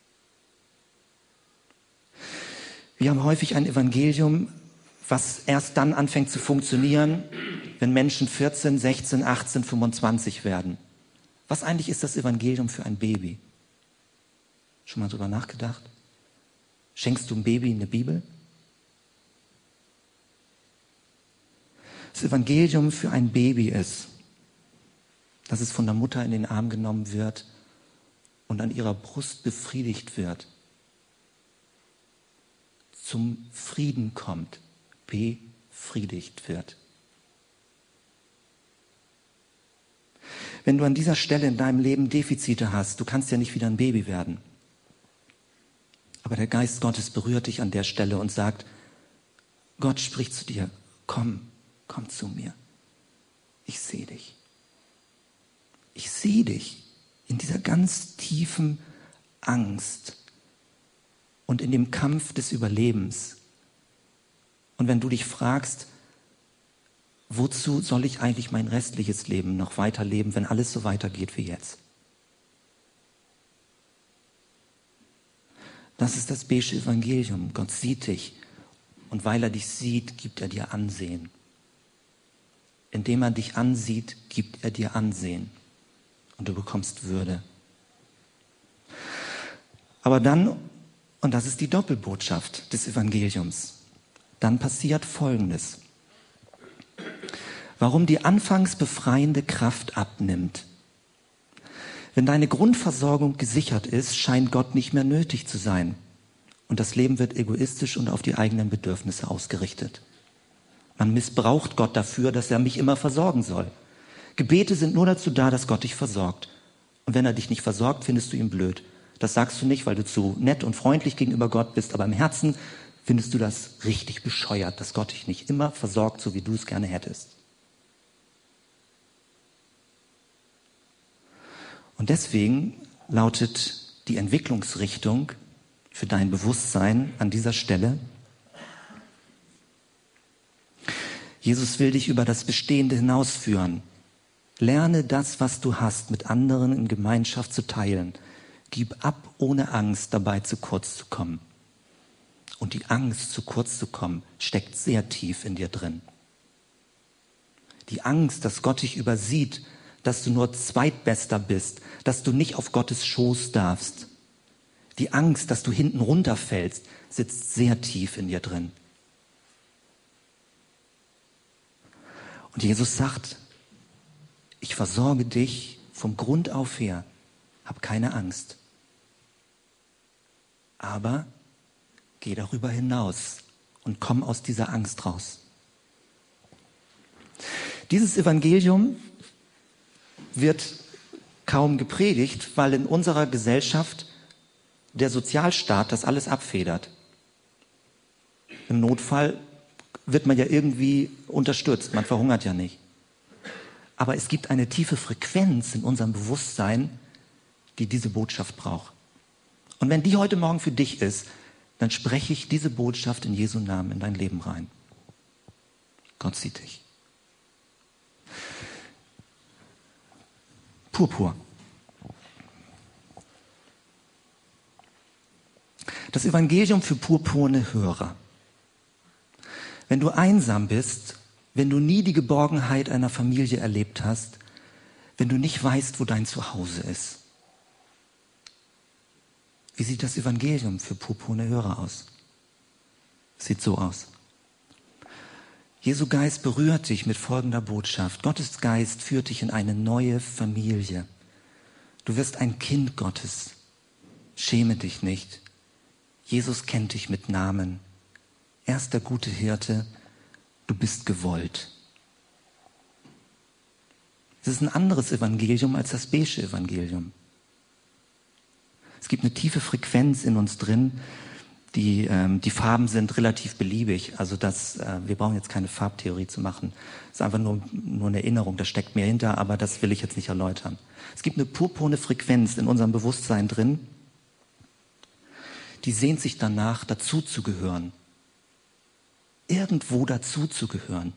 Wir haben häufig ein Evangelium, was erst dann anfängt zu funktionieren, wenn Menschen 14, 16, 18, 25 werden. Was eigentlich ist das Evangelium für ein Baby? Schon mal drüber nachgedacht? Schenkst du einem Baby eine Bibel? Das Evangelium für ein Baby ist, dass es von der Mutter in den Arm genommen wird und an ihrer Brust befriedigt wird, zum Frieden kommt, befriedigt wird. Wenn du an dieser Stelle in deinem Leben Defizite hast, du kannst ja nicht wieder ein Baby werden. Aber der Geist Gottes berührt dich an der Stelle und sagt, Gott spricht zu dir, komm zu mir. Ich sehe dich. Ich sehe dich in dieser ganz tiefen Angst und in dem Kampf des Überlebens. Und wenn du dich fragst, wozu soll ich eigentlich mein restliches Leben noch weiterleben, wenn alles so weitergeht wie jetzt? Das ist das beige Evangelium. Gott sieht dich und weil er dich sieht, gibt er dir Ansehen. Indem er dich ansieht, gibt er dir Ansehen und du bekommst Würde. Aber dann, und das ist die Doppelbotschaft des Evangeliums, dann passiert Folgendes. Warum die anfangs befreiende Kraft abnimmt. Wenn deine Grundversorgung gesichert ist, scheint Gott nicht mehr nötig zu sein. Und das Leben wird egoistisch und auf die eigenen Bedürfnisse ausgerichtet. Man missbraucht Gott dafür, dass er mich immer versorgen soll. Gebete sind nur dazu da, dass Gott dich versorgt. Und wenn er dich nicht versorgt, findest du ihn blöd. Das sagst du nicht, weil du zu nett und freundlich gegenüber Gott bist, aber im Herzen findest du das richtig bescheuert, dass Gott dich nicht immer versorgt, so wie du es gerne hättest. Und deswegen lautet die Entwicklungsrichtung für dein Bewusstsein an dieser Stelle: Jesus will dich über das Bestehende hinausführen. Lerne das, was du hast, mit anderen in Gemeinschaft zu teilen. Gib ab, ohne Angst, dabei zu kurz zu kommen. Und die Angst, zu kurz zu kommen, steckt sehr tief in dir drin. Die Angst, dass Gott dich übersieht, dass du nur Zweitbester bist, dass du nicht auf Gottes Schoß darfst. Die Angst, dass du hinten runterfällst, sitzt sehr tief in dir drin. Und Jesus sagt: Ich versorge dich vom Grund auf her, hab keine Angst. Aber geh darüber hinaus und komm aus dieser Angst raus. Dieses Evangelium wird kaum gepredigt, weil in unserer Gesellschaft der Sozialstaat das alles abfedert. Im Notfall wird man ja irgendwie unterstützt, man verhungert ja nicht. Aber es gibt eine tiefe Frequenz in unserem Bewusstsein, die diese Botschaft braucht. Und wenn die heute Morgen für dich ist, dann spreche ich diese Botschaft in Jesu Namen in dein Leben rein. Gott sieht dich. Purpur. Das Evangelium für purpurne Hörer. Wenn du einsam bist, wenn du nie die Geborgenheit einer Familie erlebt hast, wenn du nicht weißt, wo dein Zuhause ist. Wie sieht das Evangelium für purpurne Hörer aus? Sieht so aus. Jesu Geist berührt dich mit folgender Botschaft. Gottes Geist führt dich in eine neue Familie. Du wirst ein Kind Gottes. Schäme dich nicht. Jesus kennt dich mit Namen. Er ist der gute Hirte. Du bist gewollt. Es ist ein anderes Evangelium als das Be'sche Evangelium. Es gibt eine tiefe Frequenz in uns drin. Die Farben sind relativ beliebig. Also wir brauchen jetzt keine Farbtheorie zu machen. Es ist einfach nur eine Erinnerung, da steckt mehr hinter, aber das will ich jetzt nicht erläutern. Es gibt eine purpurne Frequenz in unserem Bewusstsein drin, die sehnt sich danach, dazuzugehören. Irgendwo dazuzugehören.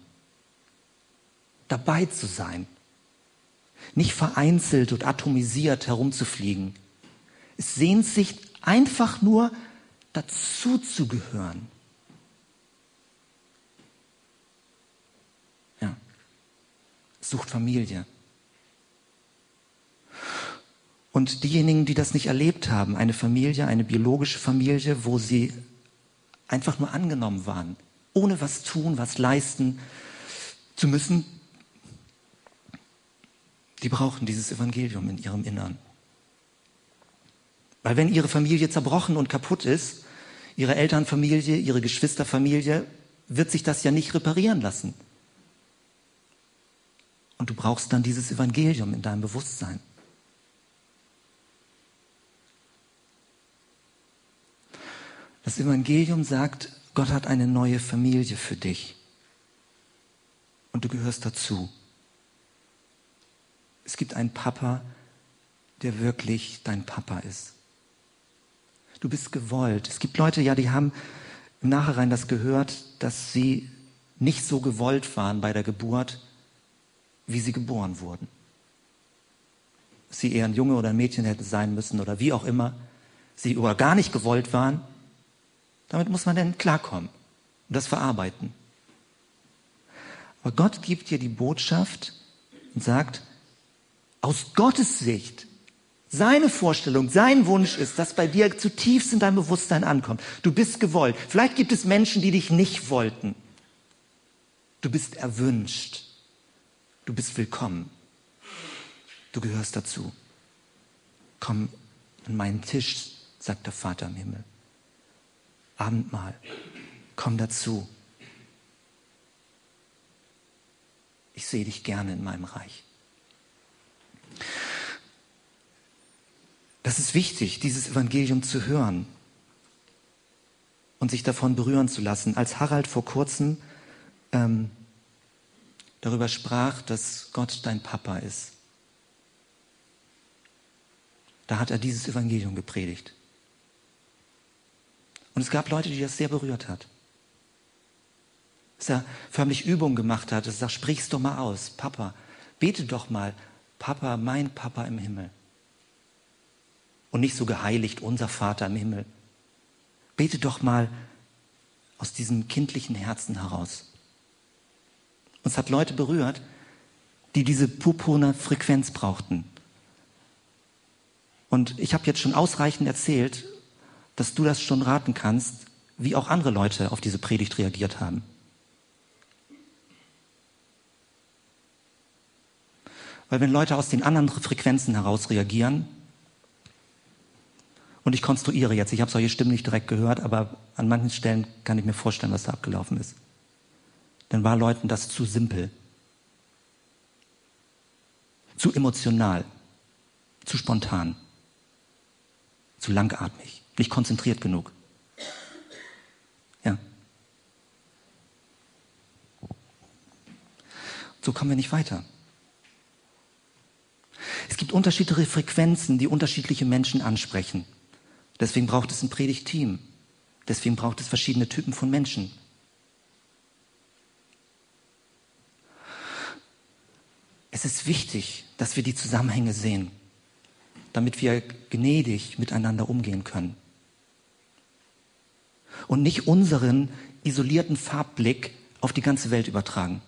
Dabei zu sein. Nicht vereinzelt und atomisiert herumzufliegen. Es sehnt sich einfach nur, dazuzugehören. Ja. Es sucht Familie. Und diejenigen, die das nicht erlebt haben, eine Familie, eine biologische Familie, wo sie einfach nur angenommen waren, ohne was tun, was leisten zu müssen, die brauchen dieses Evangelium in ihrem Innern. Weil wenn ihre Familie zerbrochen und kaputt ist, ihre Elternfamilie, ihre Geschwisterfamilie, wird sich das ja nicht reparieren lassen. Und du brauchst dann dieses Evangelium in deinem Bewusstsein. Das Evangelium sagt, Gott hat eine neue Familie für dich. Und du gehörst dazu. Es gibt einen Papa, der wirklich dein Papa ist. Du bist gewollt. Es gibt Leute, ja, die haben im Nachhinein das gehört, dass sie nicht so gewollt waren bei der Geburt, wie sie geboren wurden. Dass sie eher ein Junge oder ein Mädchen hätten sein müssen oder wie auch immer. Sie oder gar nicht gewollt waren. Damit muss man dann klarkommen und das verarbeiten. Aber Gott gibt dir die Botschaft und sagt, aus Gottes Sicht, seine Vorstellung, sein Wunsch ist, dass bei dir zutiefst in deinem Bewusstsein ankommt. Du bist gewollt. Vielleicht gibt es Menschen, die dich nicht wollten. Du bist erwünscht. Du bist willkommen. Du gehörst dazu. Komm an meinen Tisch, sagt der Vater im Himmel. Abendmahl. Komm dazu. Ich sehe dich gerne in meinem Reich. Das ist wichtig, dieses Evangelium zu hören und sich davon berühren zu lassen. Als Harald vor kurzem darüber sprach, dass Gott dein Papa ist, da hat er dieses Evangelium gepredigt. Und es gab Leute, die das sehr berührt hat. Dass er förmlich Übungen gemacht hat, dass er sagt, sprich's doch mal aus, Papa, bete doch mal, Papa, mein Papa im Himmel. Und nicht so geheiligt, unser Vater im Himmel. Bete doch mal aus diesem kindlichen Herzen heraus. Und es hat Leute berührt, die diese purpurne Frequenz brauchten. Und ich habe jetzt schon ausreichend erzählt, dass du das schon raten kannst, wie auch andere Leute auf diese Predigt reagiert haben. Weil wenn Leute aus den anderen Frequenzen heraus reagieren, und ich konstruiere jetzt, ich habe solche Stimmen nicht direkt gehört, aber an manchen Stellen kann ich mir vorstellen, was da abgelaufen ist. Dann war Leuten das zu simpel, zu emotional, zu spontan, zu langatmig, nicht konzentriert genug. Ja. So kommen wir nicht weiter. Es gibt unterschiedliche Frequenzen, die unterschiedliche Menschen ansprechen. Deswegen braucht es ein Predigtteam. Deswegen braucht es verschiedene Typen von Menschen. Es ist wichtig, dass wir die Zusammenhänge sehen, damit wir gnädig miteinander umgehen können. Und nicht unseren isolierten Farbblick auf die ganze Welt übertragen.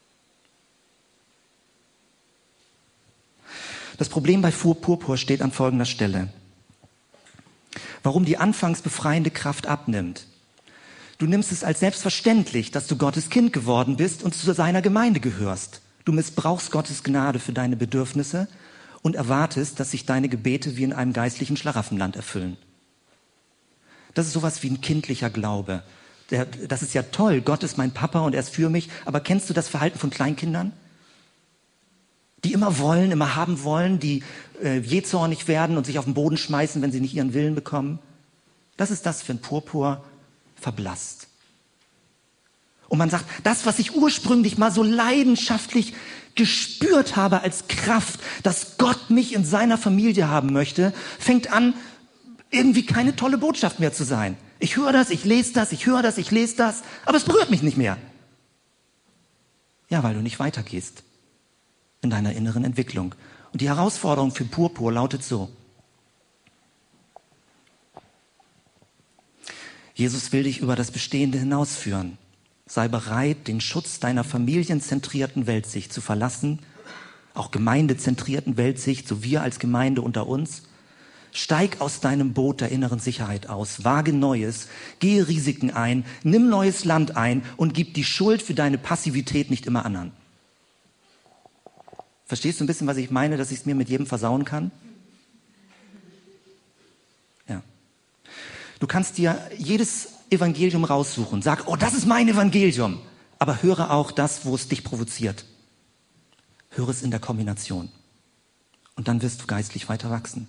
Das Problem bei Purpur steht an folgender Stelle. Warum die anfangs befreiende Kraft abnimmt. Du nimmst es als selbstverständlich, dass du Gottes Kind geworden bist und zu seiner Gemeinde gehörst. Du missbrauchst Gottes Gnade für deine Bedürfnisse und erwartest, dass sich deine Gebete wie in einem geistlichen Schlaraffenland erfüllen. Das ist sowas wie ein kindlicher Glaube. Das ist ja toll, Gott ist mein Papa und er ist für mich. Aber kennst du das Verhalten von Kleinkindern? Die immer wollen, immer haben wollen, die jähzornig werden und sich auf den Boden schmeißen, wenn sie nicht ihren Willen bekommen. Das ist das, wenn Purpur verblasst. Und man sagt, das, was ich ursprünglich mal so leidenschaftlich gespürt habe als Kraft, dass Gott mich in seiner Familie haben möchte, fängt an, irgendwie keine tolle Botschaft mehr zu sein. Ich höre das, ich lese das, ich höre das, ich lese das, aber es berührt mich nicht mehr. Ja, weil du nicht weitergehst in deiner inneren Entwicklung. Und die Herausforderung für Purpur lautet so. Jesus will dich über das Bestehende hinausführen. Sei bereit, den Schutz deiner familienzentrierten Weltsicht zu verlassen, auch gemeindezentrierten Weltsicht, so wir als Gemeinde unter uns. Steig aus deinem Boot der inneren Sicherheit aus, wage Neues, gehe Risiken ein, nimm neues Land ein und gib die Schuld für deine Passivität nicht immer anderen. Verstehst du ein bisschen, was ich meine, dass ich es mir mit jedem versauen kann? Ja. Du kannst dir jedes Evangelium raussuchen. Sag, oh, das ist mein Evangelium. Aber höre auch das, wo es dich provoziert. Höre es in der Kombination. Und dann wirst du geistlich weiter wachsen.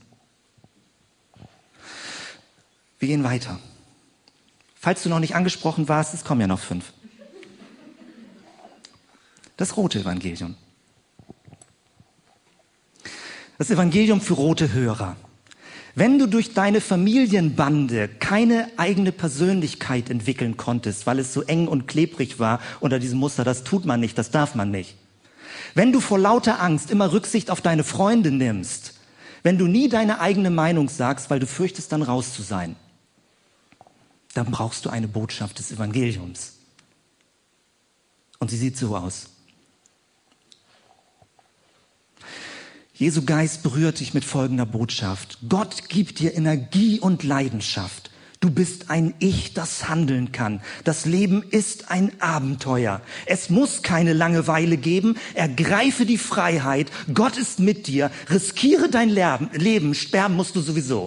Wir gehen weiter. Falls du noch nicht angesprochen warst, es kommen ja noch 5. Das rote Evangelium. Das Evangelium für rote Hörer. Wenn du durch deine Familienbande keine eigene Persönlichkeit entwickeln konntest, weil es so eng und klebrig war unter diesem Muster, das tut man nicht, das darf man nicht. Wenn du vor lauter Angst immer Rücksicht auf deine Freunde nimmst, wenn du nie deine eigene Meinung sagst, weil du fürchtest, dann raus zu sein, dann brauchst du eine Botschaft des Evangeliums. Und sie sieht so aus. Jesu Geist berührt dich mit folgender Botschaft. Gott gibt dir Energie und Leidenschaft. Du bist ein Ich, das handeln kann. Das Leben ist ein Abenteuer. Es muss keine Langeweile geben. Ergreife die Freiheit. Gott ist mit dir. Riskiere dein Leben. Sterben musst du sowieso.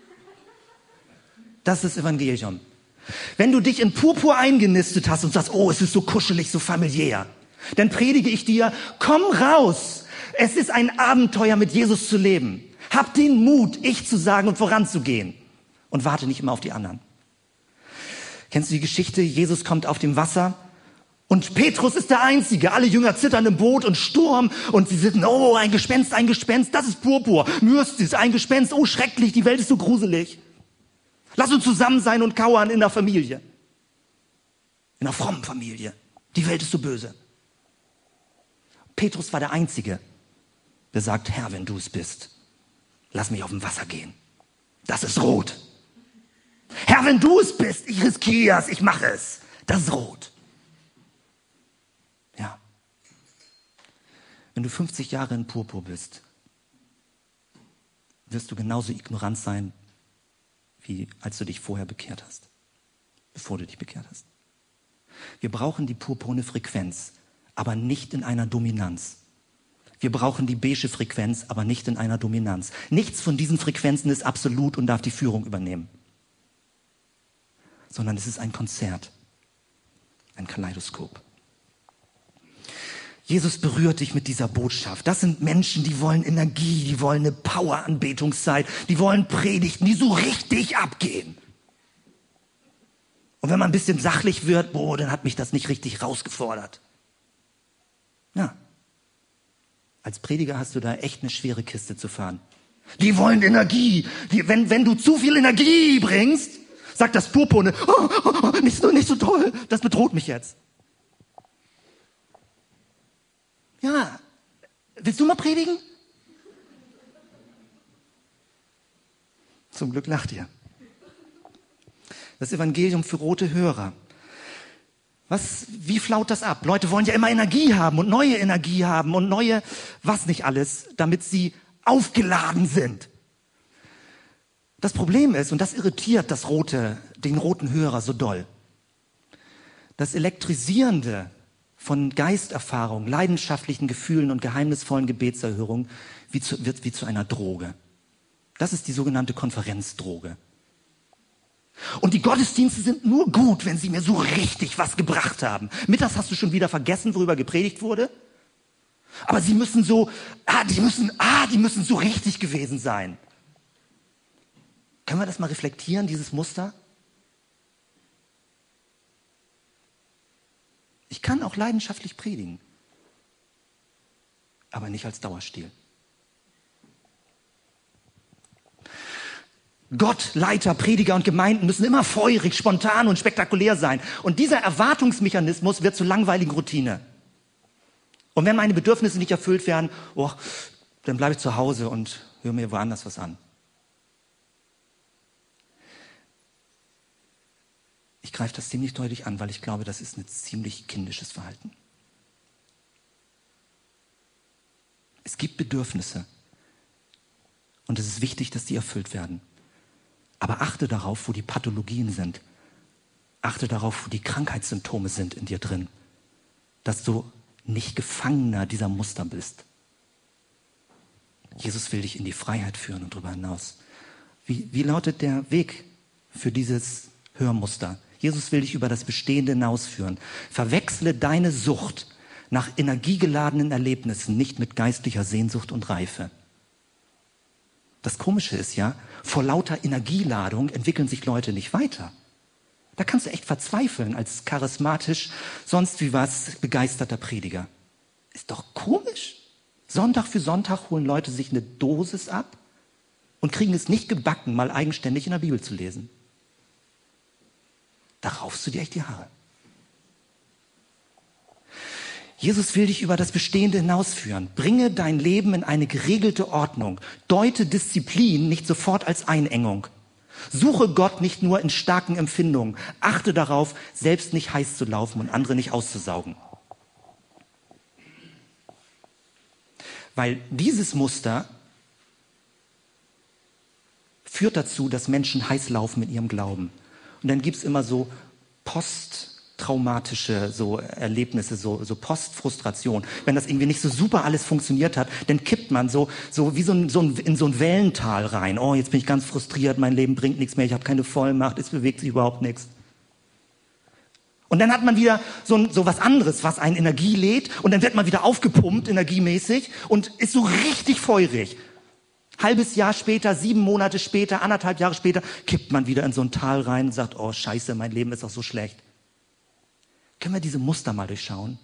Das ist das Evangelium. Wenn du dich in Purpur eingenistet hast und sagst, oh, es ist so kuschelig, so familiär, dann predige ich dir, komm raus. Es ist ein Abenteuer, mit Jesus zu leben. Hab den Mut, ich zu sagen und voranzugehen. Und warte nicht immer auf die anderen. Kennst du die Geschichte? Jesus kommt auf dem Wasser und Petrus ist der Einzige. Alle Jünger zittern im Boot und Sturm und sie sitzen, oh, ein Gespenst, das ist Purpur. Myrstis, ein Gespenst, oh, schrecklich, die Welt ist so gruselig. Lass uns zusammen sein und kauern in der Familie. In einer frommen Familie. Die Welt ist so böse. Petrus war der Einzige, der sagt, Herr, wenn du es bist, lass mich auf dem Wasser gehen. Das ist rot. Herr, wenn du es bist, ich riskiere es, ich mache es. Das ist rot. Ja. Wenn du 50 Jahre in Purpur bist, wirst du genauso ignorant sein, wie als du dich vorher bekehrt hast. Bevor du dich bekehrt hast. Wir brauchen die purpurne Frequenz, aber nicht in einer Dominanz. Wir brauchen die beige Frequenz, aber nicht in einer Dominanz. Nichts von diesen Frequenzen ist absolut und darf die Führung übernehmen. Sondern es ist ein Konzert, ein Kaleidoskop. Jesus berührt dich mit dieser Botschaft. Das sind Menschen, die wollen Energie, die wollen eine Power-Anbetungszeit, die wollen Predigten, die so richtig abgehen. Und wenn man ein bisschen sachlich wird, dann hat mich das nicht richtig rausgefordert. Ja. Als Prediger hast du da echt eine schwere Kiste zu fahren. Die wollen Energie. Wenn du zu viel Energie bringst, sagt das Purpurne, nicht so toll, das bedroht mich jetzt. Ja, willst du mal predigen? Zum Glück lacht ihr. Das Evangelium für rote Hörer. Wie flaut das ab? Leute wollen ja immer Energie haben und neue Energie haben und neue, was nicht alles, damit sie aufgeladen sind. Das Problem ist, und das irritiert den roten Hörer so doll, das Elektrisierende von Geisterfahrung, leidenschaftlichen Gefühlen und geheimnisvollen Gebetserhörungen wird wie zu einer Droge. Das ist die sogenannte Konferenzdroge. Und die Gottesdienste sind nur gut, wenn sie mir so richtig was gebracht haben. Mittags hast du schon wieder vergessen, worüber gepredigt wurde. Aber sie müssen die müssen so richtig gewesen sein. Können wir das mal reflektieren, dieses Muster? Ich kann auch leidenschaftlich predigen, aber nicht als Dauerstil. Gott, Leiter, Prediger und Gemeinden müssen immer feurig, spontan und spektakulär sein. Und dieser Erwartungsmechanismus wird zur langweiligen Routine. Und wenn meine Bedürfnisse nicht erfüllt werden, dann bleibe ich zu Hause und höre mir woanders was an. Ich greife das ziemlich deutlich an, weil ich glaube, das ist ein ziemlich kindisches Verhalten. Es gibt Bedürfnisse und es ist wichtig, dass die erfüllt werden. Aber achte darauf, wo die Pathologien sind. Achte darauf, wo die Krankheitssymptome sind in dir drin. Dass du nicht Gefangener dieser Muster bist. Jesus will dich in die Freiheit führen und darüber hinaus. Wie lautet der Weg für dieses Hörmuster? Jesus will dich über das Bestehende hinausführen. Verwechsle deine Sucht nach energiegeladenen Erlebnissen nicht mit geistlicher Sehnsucht und Reife. Das Komische ist ja, vor lauter Energieladung entwickeln sich Leute nicht weiter. Da kannst du echt verzweifeln als charismatisch, sonst wie was begeisterter Prediger. Ist doch komisch. Sonntag für Sonntag holen Leute sich eine Dosis ab und kriegen es nicht gebacken, mal eigenständig in der Bibel zu lesen. Da raufst du dir echt die Haare. Jesus will dich über das Bestehende hinausführen. Bringe dein Leben in eine geregelte Ordnung. Deute Disziplin nicht sofort als Einengung. Suche Gott nicht nur in starken Empfindungen. Achte darauf, selbst nicht heiß zu laufen und andere nicht auszusaugen. Weil dieses Muster führt dazu, dass Menschen heiß laufen in ihrem Glauben. Und dann gibt es immer so posttraumatische Erlebnisse, so Postfrustration. Wenn das irgendwie nicht so super alles funktioniert hat, dann kippt man so wie in so ein Wellental rein. Oh, jetzt bin ich ganz frustriert, mein Leben bringt nichts mehr, ich habe keine Vollmacht, es bewegt sich überhaupt nichts. Und dann hat man wieder so was anderes, was einen Energie lädt und dann wird man wieder aufgepumpt, energiemäßig und ist so richtig feurig. halbes Jahr später, 7 Monate später, 1,5 Jahre später, kippt man wieder in so ein Tal rein und sagt, oh Scheiße, mein Leben ist auch so schlecht. Können wir diese Muster mal durchschauen?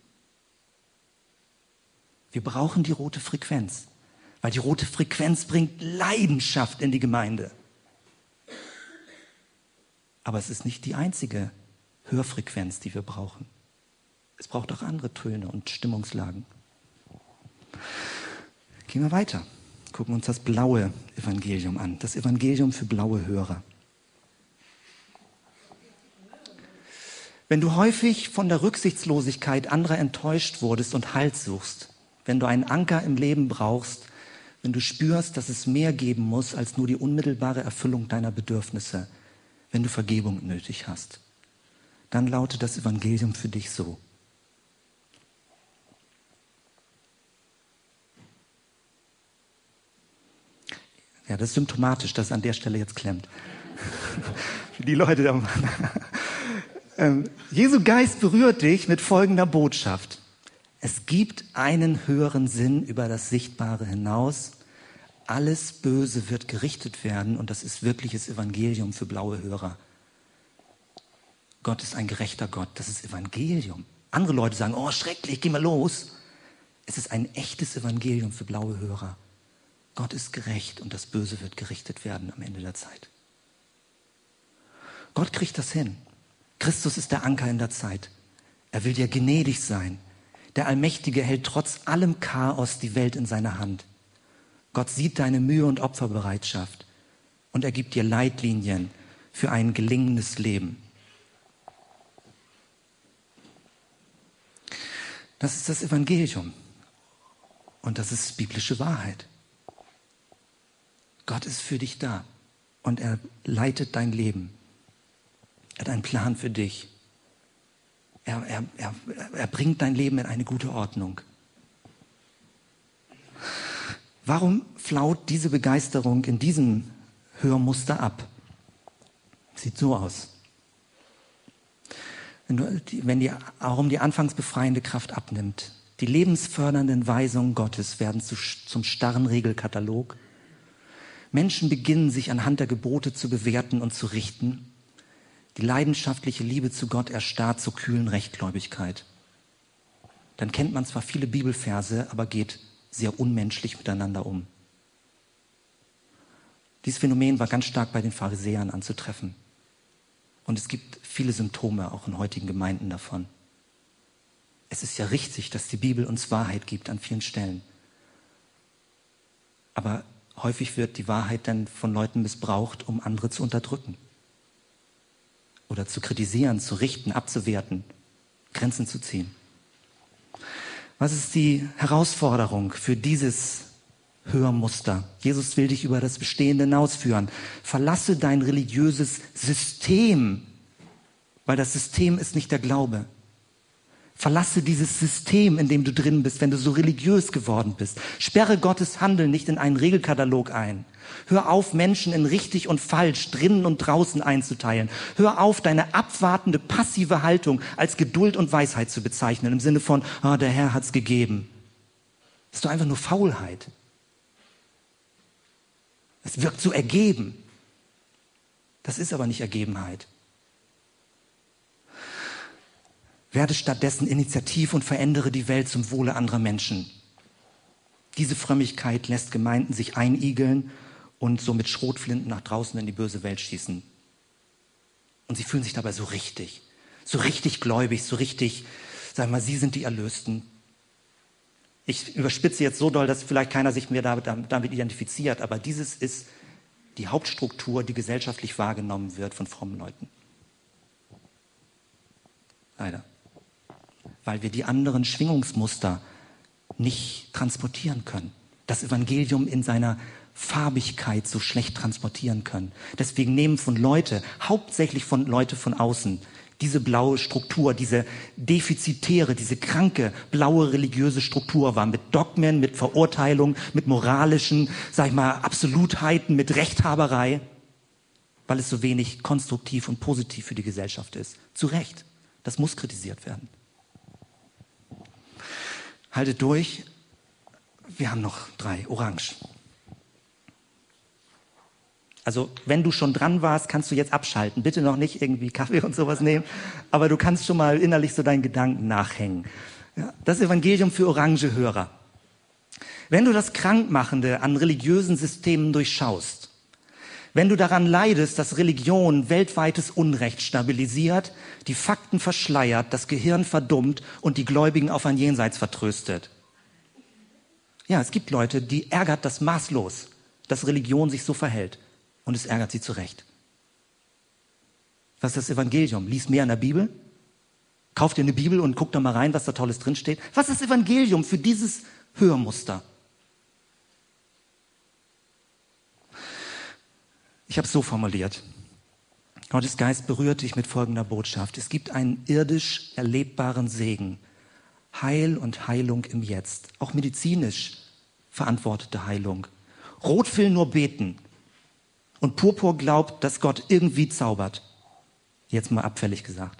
Wir brauchen die rote Frequenz, weil die rote Frequenz bringt Leidenschaft in die Gemeinde. Aber es ist nicht die einzige Hörfrequenz, die wir brauchen. Es braucht auch andere Töne und Stimmungslagen. Gehen wir weiter. Gucken wir uns das blaue Evangelium an. Das Evangelium für blaue Hörer. Wenn du häufig von der Rücksichtslosigkeit anderer enttäuscht wurdest und Halt suchst, wenn du einen Anker im Leben brauchst, wenn du spürst, dass es mehr geben muss als nur die unmittelbare Erfüllung deiner Bedürfnisse, wenn du Vergebung nötig hast, dann lautet das Evangelium für dich so. Ja, das ist symptomatisch, dass es an der Stelle jetzt klemmt. Für die Leute da. Jesu Geist berührt dich mit folgender Botschaft. Es gibt einen höheren Sinn über das Sichtbare hinaus. Alles Böse wird gerichtet werden und das ist wirkliches Evangelium für blaue Hörer. Gott ist ein gerechter Gott, das ist Evangelium. Andere Leute sagen, oh schrecklich, geh mal los. Es ist ein echtes Evangelium für blaue Hörer. Gott ist gerecht und das Böse wird gerichtet werden am Ende der Zeit. Gott kriegt das hin. Christus ist der Anker in der Zeit. Er will dir gnädig sein. Der Allmächtige hält trotz allem Chaos die Welt in seiner Hand. Gott sieht deine Mühe und Opferbereitschaft und er gibt dir Leitlinien für ein gelingendes Leben. Das ist das Evangelium und das ist biblische Wahrheit. Gott ist für dich da und er leitet dein Leben. Er hat einen Plan für dich. Er bringt dein Leben in eine gute Ordnung. Warum flaut diese Begeisterung in diesem Hörmuster ab? Sieht so aus. Warum die anfangs befreiende Kraft abnimmt. Die lebensfördernden Weisungen Gottes werden zum starren Regelkatalog. Menschen beginnen, sich anhand der Gebote zu bewerten und zu richten. Die leidenschaftliche Liebe zu Gott erstarrt zur kühlen Rechtgläubigkeit. Dann kennt man zwar viele Bibelverse, aber geht sehr unmenschlich miteinander um. Dieses Phänomen war ganz stark bei den Pharisäern anzutreffen. Und es gibt viele Symptome auch in heutigen Gemeinden davon. Es ist ja richtig, dass die Bibel uns Wahrheit gibt an vielen Stellen. Aber häufig wird die Wahrheit dann von Leuten missbraucht, um andere zu unterdrücken. Oder zu kritisieren, zu richten, abzuwerten, Grenzen zu ziehen. Was ist die Herausforderung für dieses Hörmuster? Jesus will dich über das Bestehende hinausführen. Verlasse dein religiöses System, weil das System ist nicht der Glaube. Verlasse dieses System, in dem du drin bist, wenn du so religiös geworden bist. Sperre Gottes Handeln nicht in einen Regelkatalog ein. Hör auf, Menschen in richtig und falsch, drinnen und draußen einzuteilen. Hör auf, deine abwartende, passive Haltung als Geduld und Weisheit zu bezeichnen, im Sinne von, der Herr hat's gegeben. Das ist doch einfach nur Faulheit. Es wirkt so ergeben. Das ist aber nicht Ergebenheit. Werde stattdessen initiativ und verändere die Welt zum Wohle anderer Menschen. Diese Frömmigkeit lässt Gemeinden sich einigeln und so mit Schrotflinten nach draußen in die böse Welt schießen. Und sie fühlen sich dabei so richtig gläubig, so richtig, sag mal, sie sind die Erlösten. Ich überspitze jetzt so doll, dass vielleicht keiner sich mehr damit identifiziert, aber dieses ist die Hauptstruktur, die gesellschaftlich wahrgenommen wird von frommen Leuten. Leider. Weil wir die anderen Schwingungsmuster nicht transportieren können. Das Evangelium in seiner Farbigkeit so schlecht transportieren können. Deswegen nehmen hauptsächlich von Leute von außen, diese blaue Struktur, diese defizitäre, diese kranke, blaue religiöse Struktur war mit Dogmen, mit Verurteilung, mit moralischen, Absolutheiten, mit Rechthaberei, weil es so wenig konstruktiv und positiv für die Gesellschaft ist. Zu Recht. Das muss kritisiert werden. Haltet durch. Wir haben noch 3. Orange. Also wenn du schon dran warst, kannst du jetzt abschalten. Bitte noch nicht irgendwie Kaffee und sowas nehmen, aber du kannst schon mal innerlich so deinen Gedanken nachhängen. Ja, das Evangelium für Orange-Hörer. Wenn du das Krankmachende an religiösen Systemen durchschaust, wenn du daran leidest, dass Religion weltweites Unrecht stabilisiert, die Fakten verschleiert, das Gehirn verdummt und die Gläubigen auf ein Jenseits vertröstet. Ja, es gibt Leute, die ärgert das maßlos, dass Religion sich so verhält. Und es ärgert sie zu Recht. Was ist das Evangelium? Lies mehr in der Bibel. Kauf dir eine Bibel und guck da mal rein, was da Tolles drinsteht. Was ist das Evangelium für dieses Hörmuster? Ich habe es so formuliert. Gottes Geist berührt dich mit folgender Botschaft. Es gibt einen irdisch erlebbaren Segen. Heil und Heilung im Jetzt. Auch medizinisch verantwortete Heilung. Rot will nur beten. Und Purpur glaubt, dass Gott irgendwie zaubert. Jetzt mal abfällig gesagt.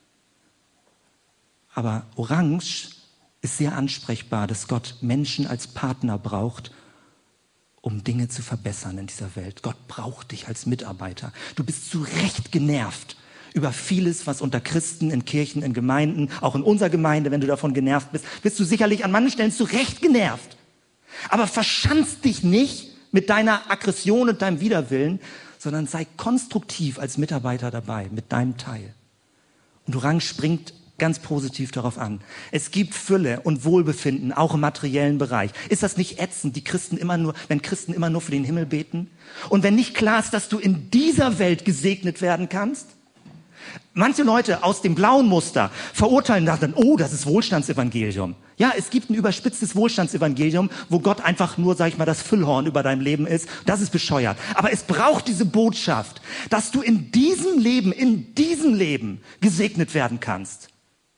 Aber Orange ist sehr ansprechbar, dass Gott Menschen als Partner braucht, um Dinge zu verbessern in dieser Welt. Gott braucht dich als Mitarbeiter. Du bist zu Recht genervt über vieles, was unter Christen, in Kirchen, in Gemeinden, auch in unserer Gemeinde, wenn du davon genervt bist, bist du sicherlich an manchen Stellen zu Recht genervt. Aber verschanzt dich nicht mit deiner Aggression und deinem Widerwillen, sondern sei konstruktiv als Mitarbeiter dabei, mit deinem Teil. Und Orange springt ganz positiv darauf an. Es gibt Fülle und Wohlbefinden, auch im materiellen Bereich. Ist das nicht ätzend, wenn Christen immer nur für den Himmel beten? Und wenn nicht klar ist, dass du in dieser Welt gesegnet werden kannst? Manche Leute aus dem blauen Muster verurteilen dann, oh, das ist Wohlstandsevangelium. Ja, es gibt ein überspitztes Wohlstandsevangelium, wo Gott einfach nur, sag ich mal, das Füllhorn über deinem Leben ist. Das ist bescheuert. Aber es braucht diese Botschaft, dass du in diesem Leben gesegnet werden kannst.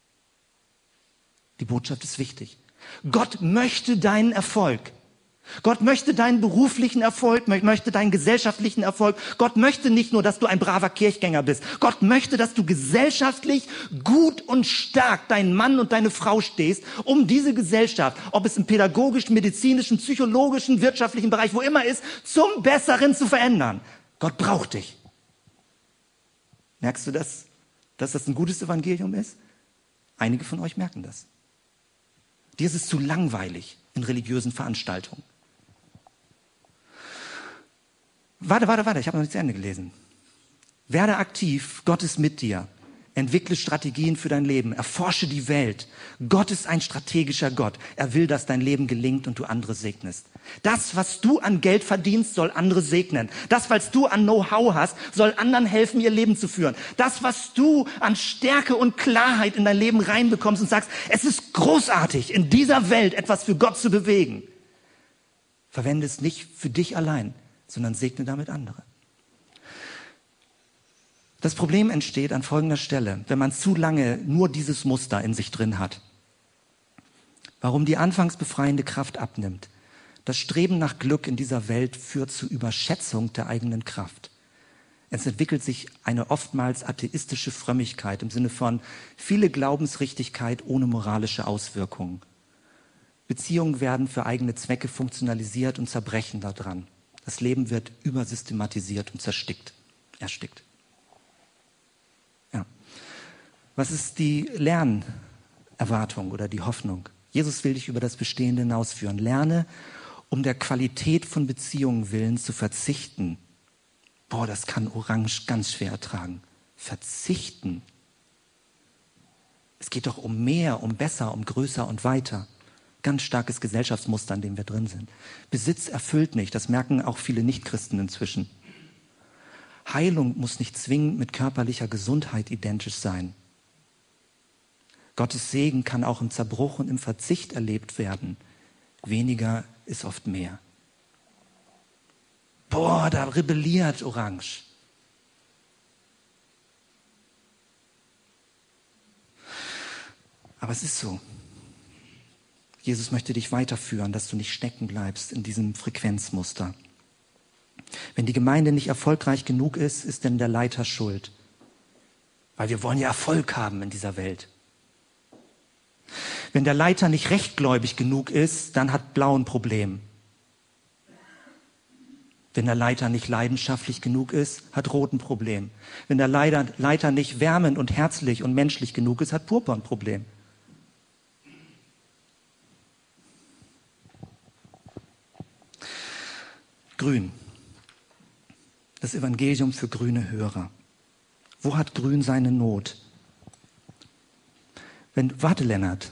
Die Botschaft ist wichtig. Gott möchte deinen Erfolg. Gott möchte deinen beruflichen Erfolg, möchte deinen gesellschaftlichen Erfolg. Gott möchte nicht nur, dass du ein braver Kirchgänger bist. Gott möchte, dass du gesellschaftlich gut und stark dein Mann und deine Frau stehst, um diese Gesellschaft, ob es im pädagogischen, medizinischen, psychologischen, wirtschaftlichen Bereich, wo immer ist, zum Besseren zu verändern. Gott braucht dich. Merkst du das, dass das ein gutes Evangelium ist? Einige von euch merken das. Dir ist es zu langweilig in religiösen Veranstaltungen. Warte, ich habe noch nicht zu Ende gelesen. Werde aktiv, Gott ist mit dir. Entwickle Strategien für dein Leben, erforsche die Welt. Gott ist ein strategischer Gott. Er will, dass dein Leben gelingt und du andere segnest. Das, was du an Geld verdienst, soll andere segnen. Das, was du an Know-how hast, soll anderen helfen, ihr Leben zu führen. Das, was du an Stärke und Klarheit in dein Leben reinbekommst und sagst, es ist großartig, in dieser Welt etwas für Gott zu bewegen. Verwende es nicht für dich allein, sondern segne damit andere. Das Problem entsteht an folgender Stelle, wenn man zu lange nur dieses Muster in sich drin hat. Warum die anfangs befreiende Kraft abnimmt. Das Streben nach Glück in dieser Welt führt zu Überschätzung der eigenen Kraft. Es entwickelt sich eine oftmals atheistische Frömmigkeit im Sinne von viele Glaubensrichtigkeit ohne moralische Auswirkungen. Beziehungen werden für eigene Zwecke funktionalisiert und zerbrechen daran. Das Leben wird übersystematisiert und erstickt. Ja. Was ist die Lernerwartung oder die Hoffnung? Jesus will dich über das Bestehende hinausführen. Lerne, um der Qualität von Beziehungen willen zu verzichten. Boah, das kann Orange ganz schwer ertragen. Verzichten. Es geht doch um mehr, um besser, um größer und weiter. Ganz starkes Gesellschaftsmuster, in dem wir drin sind. Besitz erfüllt nicht, das merken auch viele Nichtchristen inzwischen. Heilung muss nicht zwingend mit körperlicher Gesundheit identisch sein. Gottes Segen kann auch im Zerbruch und im Verzicht erlebt werden. Weniger ist oft mehr. Boah, da rebelliert Orange. Aber es ist so. Jesus möchte dich weiterführen, dass du nicht stecken bleibst in diesem Frequenzmuster. Wenn die Gemeinde nicht erfolgreich genug ist, ist denn der Leiter schuld. Weil wir wollen ja Erfolg haben in dieser Welt. Wenn der Leiter nicht rechtgläubig genug ist, dann hat Blau ein Problem. Wenn der Leiter nicht leidenschaftlich genug ist, hat Rot ein Problem. Wenn der Leiter nicht wärmend und herzlich und menschlich genug ist, hat Purpur ein Problem. Grün. Das Evangelium für grüne Hörer. Wo hat Grün seine Not? Warte, Lennart.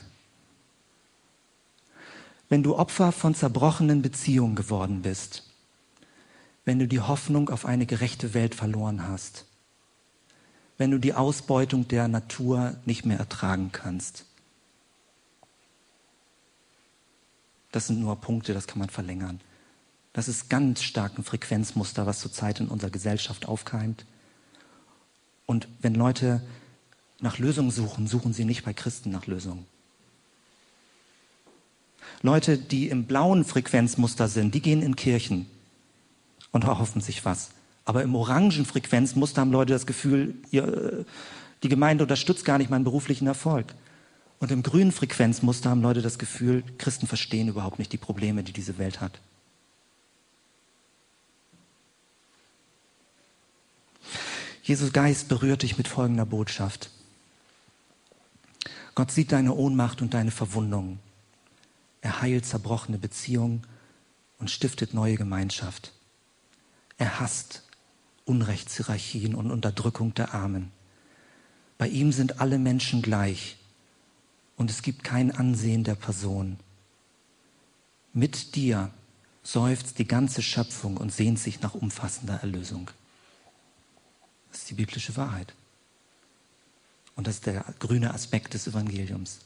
Wenn du Opfer von zerbrochenen Beziehungen geworden bist, wenn du die Hoffnung auf eine gerechte Welt verloren hast, wenn du die Ausbeutung der Natur nicht mehr ertragen kannst. Das sind nur Punkte, das kann man verlängern. Das ist ganz stark ein Frequenzmuster, was zurzeit in unserer Gesellschaft aufkeimt. Und wenn Leute nach Lösungen suchen, suchen sie nicht bei Christen nach Lösungen. Leute, die im blauen Frequenzmuster sind, die gehen in Kirchen und erhoffen sich was. Aber im orangen Frequenzmuster haben Leute das Gefühl, die Gemeinde unterstützt gar nicht meinen beruflichen Erfolg. Und im grünen Frequenzmuster haben Leute das Gefühl, Christen verstehen überhaupt nicht die Probleme, die diese Welt hat. Jesus Geist berührt dich mit folgender Botschaft. Gott sieht deine Ohnmacht und deine Verwundungen. Er heilt zerbrochene Beziehungen und stiftet neue Gemeinschaft. Er hasst Unrechtshierarchien und Unterdrückung der Armen. Bei ihm sind alle Menschen gleich und es gibt kein Ansehen der Person. Mit dir seufzt die ganze Schöpfung und sehnt sich nach umfassender Erlösung. Das ist die biblische Wahrheit. Und das ist der grüne Aspekt des Evangeliums.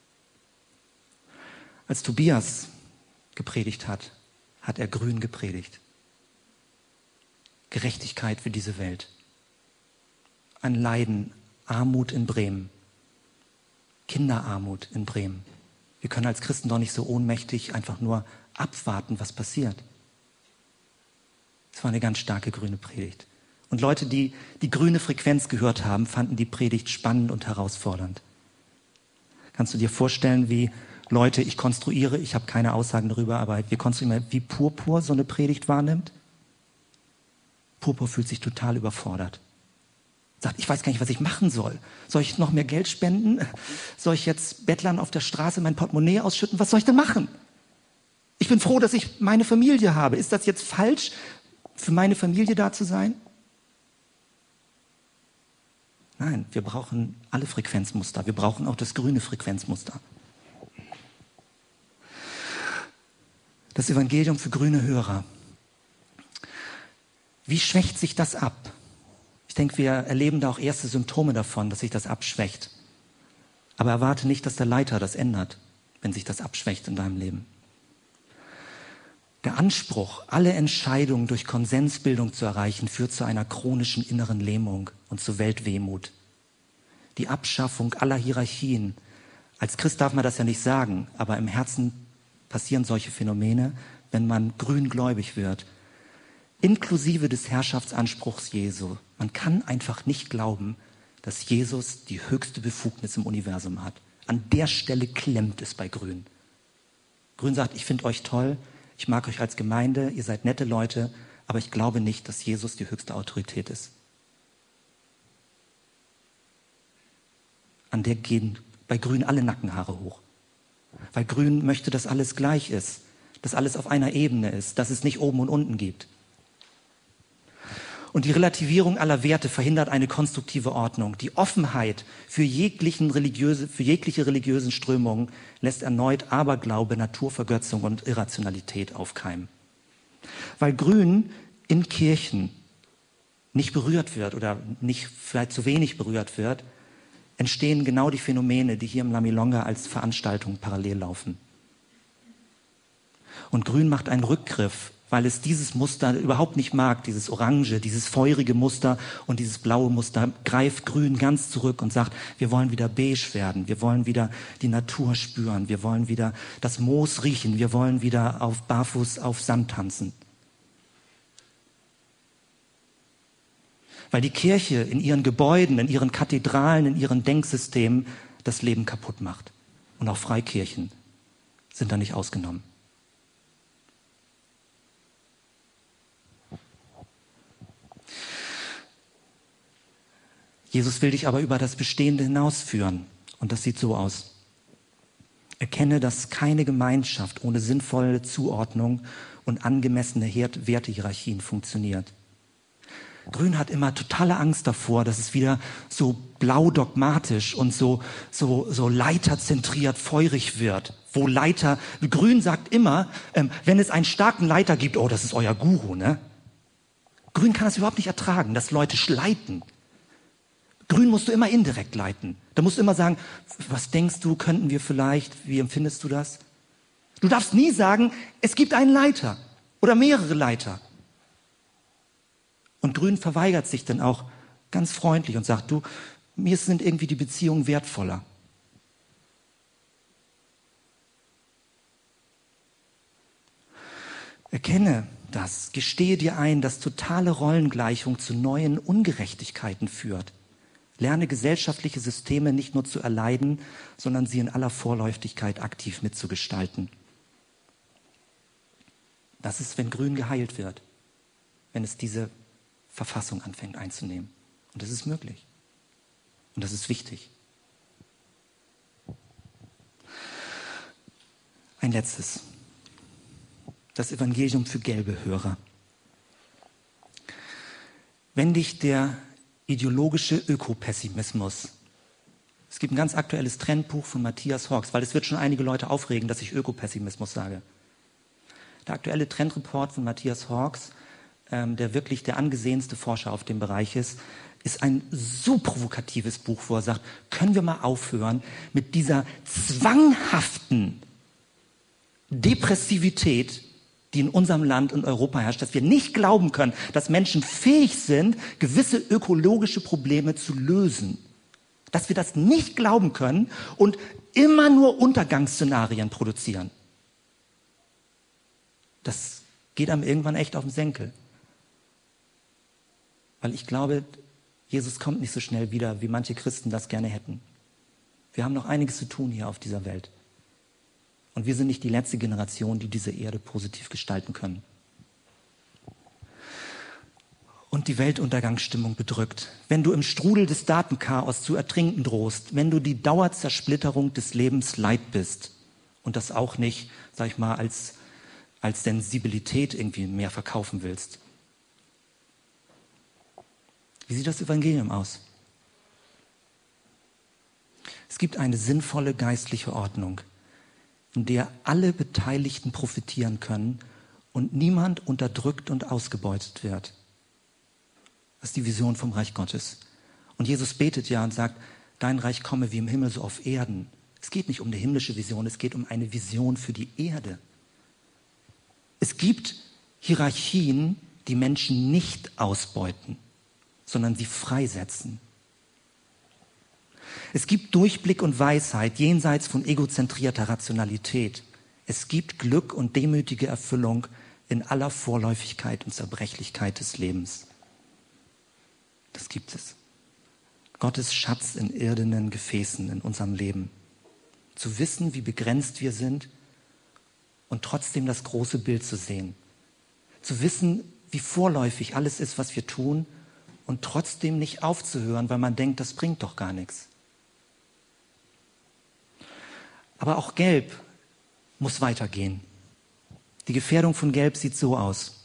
Als Tobias gepredigt hat, hat er grün gepredigt. Gerechtigkeit für diese Welt. Ein Leiden, Armut in Bremen. Kinderarmut in Bremen. Wir können als Christen doch nicht so ohnmächtig einfach nur abwarten, was passiert. Es war eine ganz starke grüne Predigt. Und Leute, die die grüne Frequenz gehört haben, fanden die Predigt spannend und herausfordernd. Kannst du dir vorstellen, wie Leute, ich habe keine Aussagen darüber, aber wir konstruieren, wie Purpur so eine Predigt wahrnimmt? Purpur fühlt sich total überfordert. Sagt, ich weiß gar nicht, was ich machen soll. Soll ich noch mehr Geld spenden? Soll ich jetzt Bettlern auf der Straße mein Portemonnaie ausschütten? Was soll ich denn machen? Ich bin froh, dass ich meine Familie habe. Ist das jetzt falsch, für meine Familie da zu sein? Nein, wir brauchen alle Frequenzmuster. Wir brauchen auch das grüne Frequenzmuster. Das Evangelium für grüne Hörer. Wie schwächt sich das ab? Ich denke, wir erleben da auch erste Symptome davon, dass sich das abschwächt. Aber erwarte nicht, dass der Leiter das ändert, wenn sich das abschwächt in deinem Leben. Der Anspruch, alle Entscheidungen durch Konsensbildung zu erreichen, führt zu einer chronischen inneren Lähmung und zu Weltwehmut. Die Abschaffung aller Hierarchien. Als Christ darf man das ja nicht sagen, aber im Herzen passieren solche Phänomene, wenn man grüngläubig wird. Inklusive des Herrschaftsanspruchs Jesu. Man kann einfach nicht glauben, dass Jesus die höchste Befugnis im Universum hat. An der Stelle klemmt es bei Grün. Grün sagt, ich finde euch toll, ich mag euch als Gemeinde, ihr seid nette Leute, aber ich glaube nicht, dass Jesus die höchste Autorität ist. An der gehen bei Grün alle Nackenhaare hoch. Weil Grün möchte, dass alles gleich ist, dass alles auf einer Ebene ist, dass es nicht oben und unten gibt. Und die Relativierung aller Werte verhindert eine konstruktive Ordnung. Die Offenheit für jegliche religiösen Strömungen lässt erneut Aberglaube, Naturvergötzung und Irrationalität aufkeimen. Weil Grün in Kirchen nicht berührt wird oder nicht vielleicht zu wenig berührt wird, entstehen genau die Phänomene, die hier im Lamilonga als Veranstaltung parallel laufen. Und Grün macht einen Rückgriff, weil es dieses Muster überhaupt nicht mag, dieses orange, dieses feurige Muster und dieses blaue Muster, greift Grün ganz zurück und sagt, wir wollen wieder beige werden, wir wollen wieder die Natur spüren, wir wollen wieder das Moos riechen, wir wollen wieder barfuß auf Sand tanzen. Weil die Kirche in ihren Gebäuden, in ihren Kathedralen, in ihren Denksystemen das Leben kaputt macht. Und auch Freikirchen sind da nicht ausgenommen. Jesus will dich aber über das Bestehende hinausführen. Und das sieht so aus. Erkenne, dass keine Gemeinschaft ohne sinnvolle Zuordnung und angemessene Wertehierarchien funktioniert. Grün hat immer totale Angst davor, dass es wieder so blau dogmatisch und so leiterzentriert feurig wird. Grün sagt immer, wenn es einen starken Leiter gibt, oh, das ist euer Guru, ne? Grün kann das überhaupt nicht ertragen, dass Leute leiten. Grün musst du immer indirekt leiten. Da musst du immer sagen, was denkst du, könnten wir vielleicht, wie empfindest du das? Du darfst nie sagen, es gibt einen Leiter oder mehrere Leiter. Und Grün verweigert sich dann auch ganz freundlich und sagt, du, mir sind irgendwie die Beziehungen wertvoller. Erkenne das, gestehe dir ein, dass totale Rollengleichung zu neuen Ungerechtigkeiten führt. Lerne gesellschaftliche Systeme nicht nur zu erleiden, sondern sie in aller Vorläufigkeit aktiv mitzugestalten. Das ist, wenn Grün geheilt wird, wenn es diese Verfassung anfängt einzunehmen. Und das ist möglich. Und das ist wichtig. Ein letztes. Das Evangelium für gelbe Hörer. Wenn dich der ideologische Ökopessimismus, es gibt ein ganz aktuelles Trendbuch von Matthias Hawkes, weil es wird schon einige Leute aufregen, dass ich Ökopessimismus sage. Der aktuelle Trendreport von Matthias Hawkes, der wirklich der angesehenste Forscher auf dem Bereich ist ein so provokatives Buch, wo er sagt, können wir mal aufhören mit dieser zwanghaften Depressivität, die in unserem Land und Europa herrscht, dass wir nicht glauben können, dass Menschen fähig sind, gewisse ökologische Probleme zu lösen. Dass wir das nicht glauben können und immer nur Untergangsszenarien produzieren. Das geht einem irgendwann echt auf den Senkel. Weil ich glaube, Jesus kommt nicht so schnell wieder, wie manche Christen das gerne hätten. Wir haben noch einiges zu tun hier auf dieser Welt. Und wir sind nicht die letzte Generation, die diese Erde positiv gestalten können. Und die Weltuntergangsstimmung bedrückt. Wenn du im Strudel des Datenchaos zu ertrinken drohst, wenn du die Dauerzerschlitterung des Lebens leid bist und das auch nicht, sag ich mal, als Sensibilität irgendwie mehr verkaufen willst. Wie sieht das Evangelium aus? Es gibt eine sinnvolle geistliche Ordnung, in der alle Beteiligten profitieren können und niemand unterdrückt und ausgebeutet wird. Das ist die Vision vom Reich Gottes. Und Jesus betet ja und sagt, dein Reich komme wie im Himmel so auf Erden. Es geht nicht um eine himmlische Vision, es geht um eine Vision für die Erde. Es gibt Hierarchien, die Menschen nicht ausbeuten, sondern sie freisetzen. Es gibt Durchblick und Weisheit jenseits von egozentrierter Rationalität. Es gibt Glück und demütige Erfüllung in aller Vorläufigkeit und Zerbrechlichkeit des Lebens. Das gibt es. Gottes Schatz in irdenen Gefäßen in unserem Leben. Zu wissen, wie begrenzt wir sind und trotzdem das große Bild zu sehen. Zu wissen, wie vorläufig alles ist, was wir tun und trotzdem nicht aufzuhören, weil man denkt, das bringt doch gar nichts. Aber auch Gelb muss weitergehen. Die Gefährdung von Gelb sieht so aus.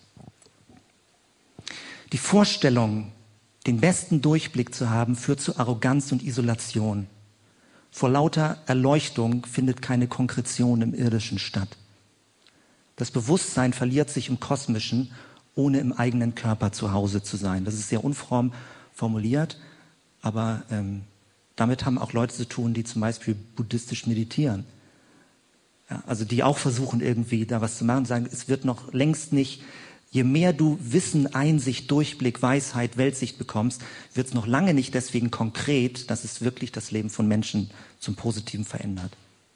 Die Vorstellung, den besten Durchblick zu haben, führt zu Arroganz und Isolation. Vor lauter Erleuchtung findet keine Konkretion im Irdischen statt. Das Bewusstsein verliert sich im Kosmischen, ohne im eigenen Körper zu Hause zu sein. Das ist sehr unfromm formuliert, aber damit haben auch Leute zu tun, die zum Beispiel buddhistisch meditieren. Ja, also die auch versuchen irgendwie da was zu machen und sagen, es wird noch längst nicht, je mehr du Wissen, Einsicht, Durchblick, Weisheit, Weltsicht bekommst, wird es noch lange nicht deswegen konkret, dass es wirklich das Leben von Menschen zum Positiven verändert.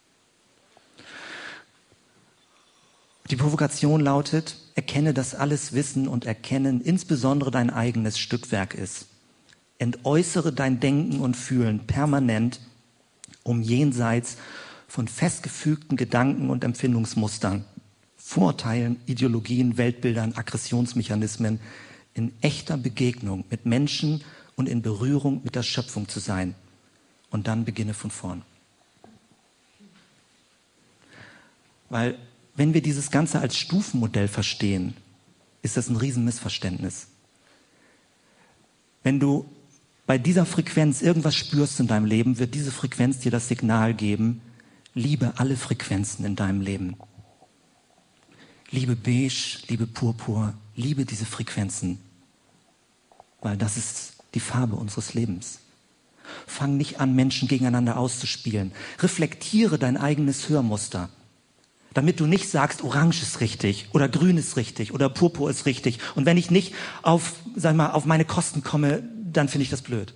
Die Provokation lautet, erkenne, dass alles Wissen und Erkennen insbesondere dein eigenes Stückwerk ist. Entäußere dein Denken und Fühlen permanent, um jenseits von festgefügten Gedanken und Empfindungsmustern, Vorurteilen, Ideologien, Weltbildern, Aggressionsmechanismen in echter Begegnung mit Menschen und in Berührung mit der Schöpfung zu sein. Und dann beginne von vorn. Weil wenn wir dieses Ganze als Stufenmodell verstehen, ist das ein Riesenmissverständnis. Wenn du bei dieser Frequenz irgendwas spürst in deinem Leben, wird diese Frequenz dir das Signal geben, liebe alle Frequenzen in deinem Leben. Liebe Beige, liebe Purpur, liebe diese Frequenzen, weil das ist die Farbe unseres Lebens. Fang nicht an, Menschen gegeneinander auszuspielen. Reflektiere dein eigenes Hörmuster, damit du nicht sagst, Orange ist richtig oder Grün ist richtig oder Purpur ist richtig. Und wenn ich nicht auf meine Kosten komme, dann finde ich das blöd.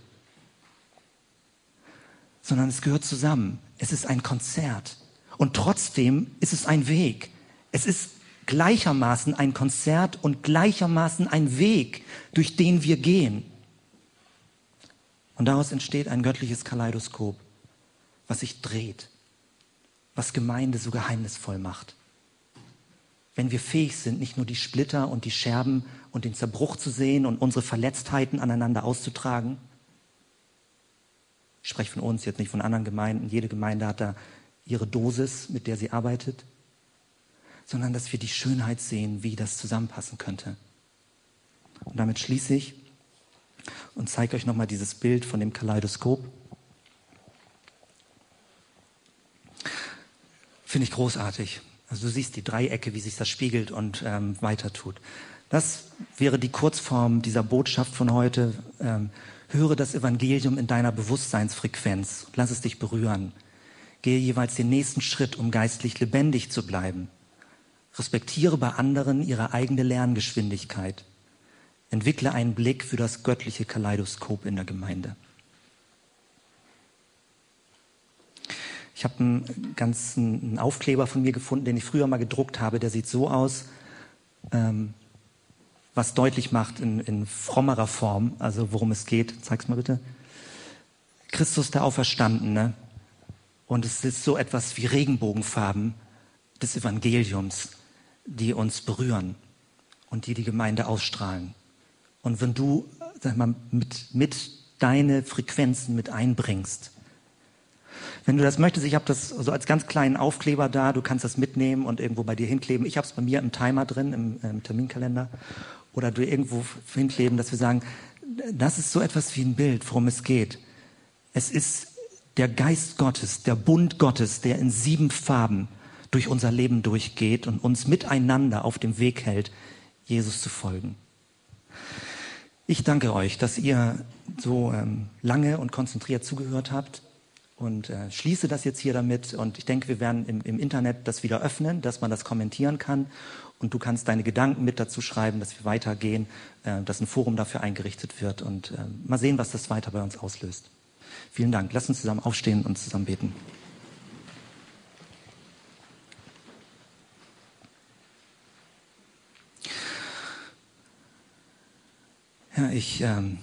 Sondern es gehört zusammen. Es ist ein Konzert. Und trotzdem ist es ein Weg. Es ist gleichermaßen ein Konzert und gleichermaßen ein Weg, durch den wir gehen. Und daraus entsteht ein göttliches Kaleidoskop, was sich dreht, was Gemeinde so geheimnisvoll macht. Wenn wir fähig sind, nicht nur die Splitter und die Scherben und den Zerbruch zu sehen und unsere Verletztheiten aneinander auszutragen. Ich spreche von uns, jetzt nicht von anderen Gemeinden. Jede Gemeinde hat da ihre Dosis, mit der sie arbeitet. Sondern dass wir die Schönheit sehen, wie das zusammenpassen könnte. Und damit schließe ich und zeige euch nochmal dieses Bild von dem Kaleidoskop. Finde ich großartig. Also du siehst die Dreiecke, wie sich das spiegelt und weiter tut. Das wäre die Kurzform dieser Botschaft von heute. Höre das Evangelium in deiner Bewusstseinsfrequenz. Lass es dich berühren. Gehe jeweils den nächsten Schritt, um geistlich lebendig zu bleiben. Respektiere bei anderen ihre eigene Lerngeschwindigkeit. Entwickle einen Blick für das göttliche Kaleidoskop in der Gemeinde. Ich habe einen Aufkleber von mir gefunden, den ich früher mal gedruckt habe. Der sieht so aus, was deutlich macht in frommerer Form, also worum es geht. Zeig's mal bitte. Christus der Auferstandene. Und es ist so etwas wie Regenbogenfarben des Evangeliums, die uns berühren und die Gemeinde ausstrahlen. Und wenn du, mit deine Frequenzen mit einbringst, wenn du das möchtest, ich habe das so als ganz kleinen Aufkleber da, du kannst das mitnehmen und irgendwo bei dir hinkleben. Ich habe es bei mir im Timer drin, im Terminkalender. Oder du irgendwo hinkleben, dass wir sagen, das ist so etwas wie ein Bild, worum es geht. Es ist der Geist Gottes, der Bund Gottes, der in 7 Farben durch unser Leben durchgeht und uns miteinander auf dem Weg hält, Jesus zu folgen. Ich danke euch, dass ihr so lange und konzentriert zugehört habt und schließe das jetzt hier damit. Und ich denke, wir werden im Internet das wieder öffnen, dass man das kommentieren kann. Und du kannst deine Gedanken mit dazu schreiben, dass wir weitergehen, dass ein Forum dafür eingerichtet wird und mal sehen, was das weiter bei uns auslöst. Vielen Dank. Lass uns zusammen aufstehen und zusammen beten. Ja, ich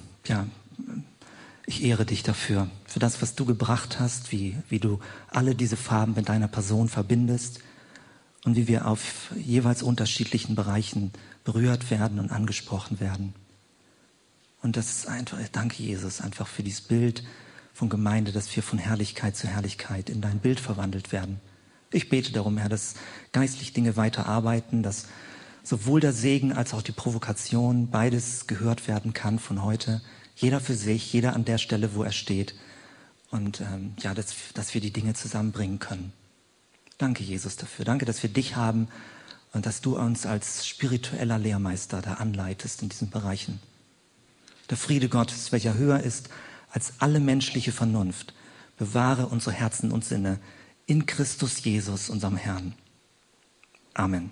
ehre dich dafür, für das, was du gebracht hast, wie du alle diese Farben mit deiner Person verbindest und wie wir auf jeweils unterschiedlichen Bereichen berührt werden und angesprochen werden. Und das ist einfach, danke Jesus, einfach für dieses Bild von Gemeinde, dass wir von Herrlichkeit zu Herrlichkeit in dein Bild verwandelt werden. Ich bete darum, Herr, dass geistlich Dinge weiterarbeiten, dass sowohl der Segen als auch die Provokation, beides gehört werden kann von heute. Jeder für sich, jeder an der Stelle, wo er steht. Und dass wir die Dinge zusammenbringen können. Danke, Jesus, dafür. Danke, dass wir dich haben und dass du uns als spiritueller Lehrmeister da anleitest in diesen Bereichen. Der Friede Gottes, welcher höher ist als alle menschliche Vernunft, bewahre unsere Herzen und Sinne in Christus Jesus, unserem Herrn. Amen.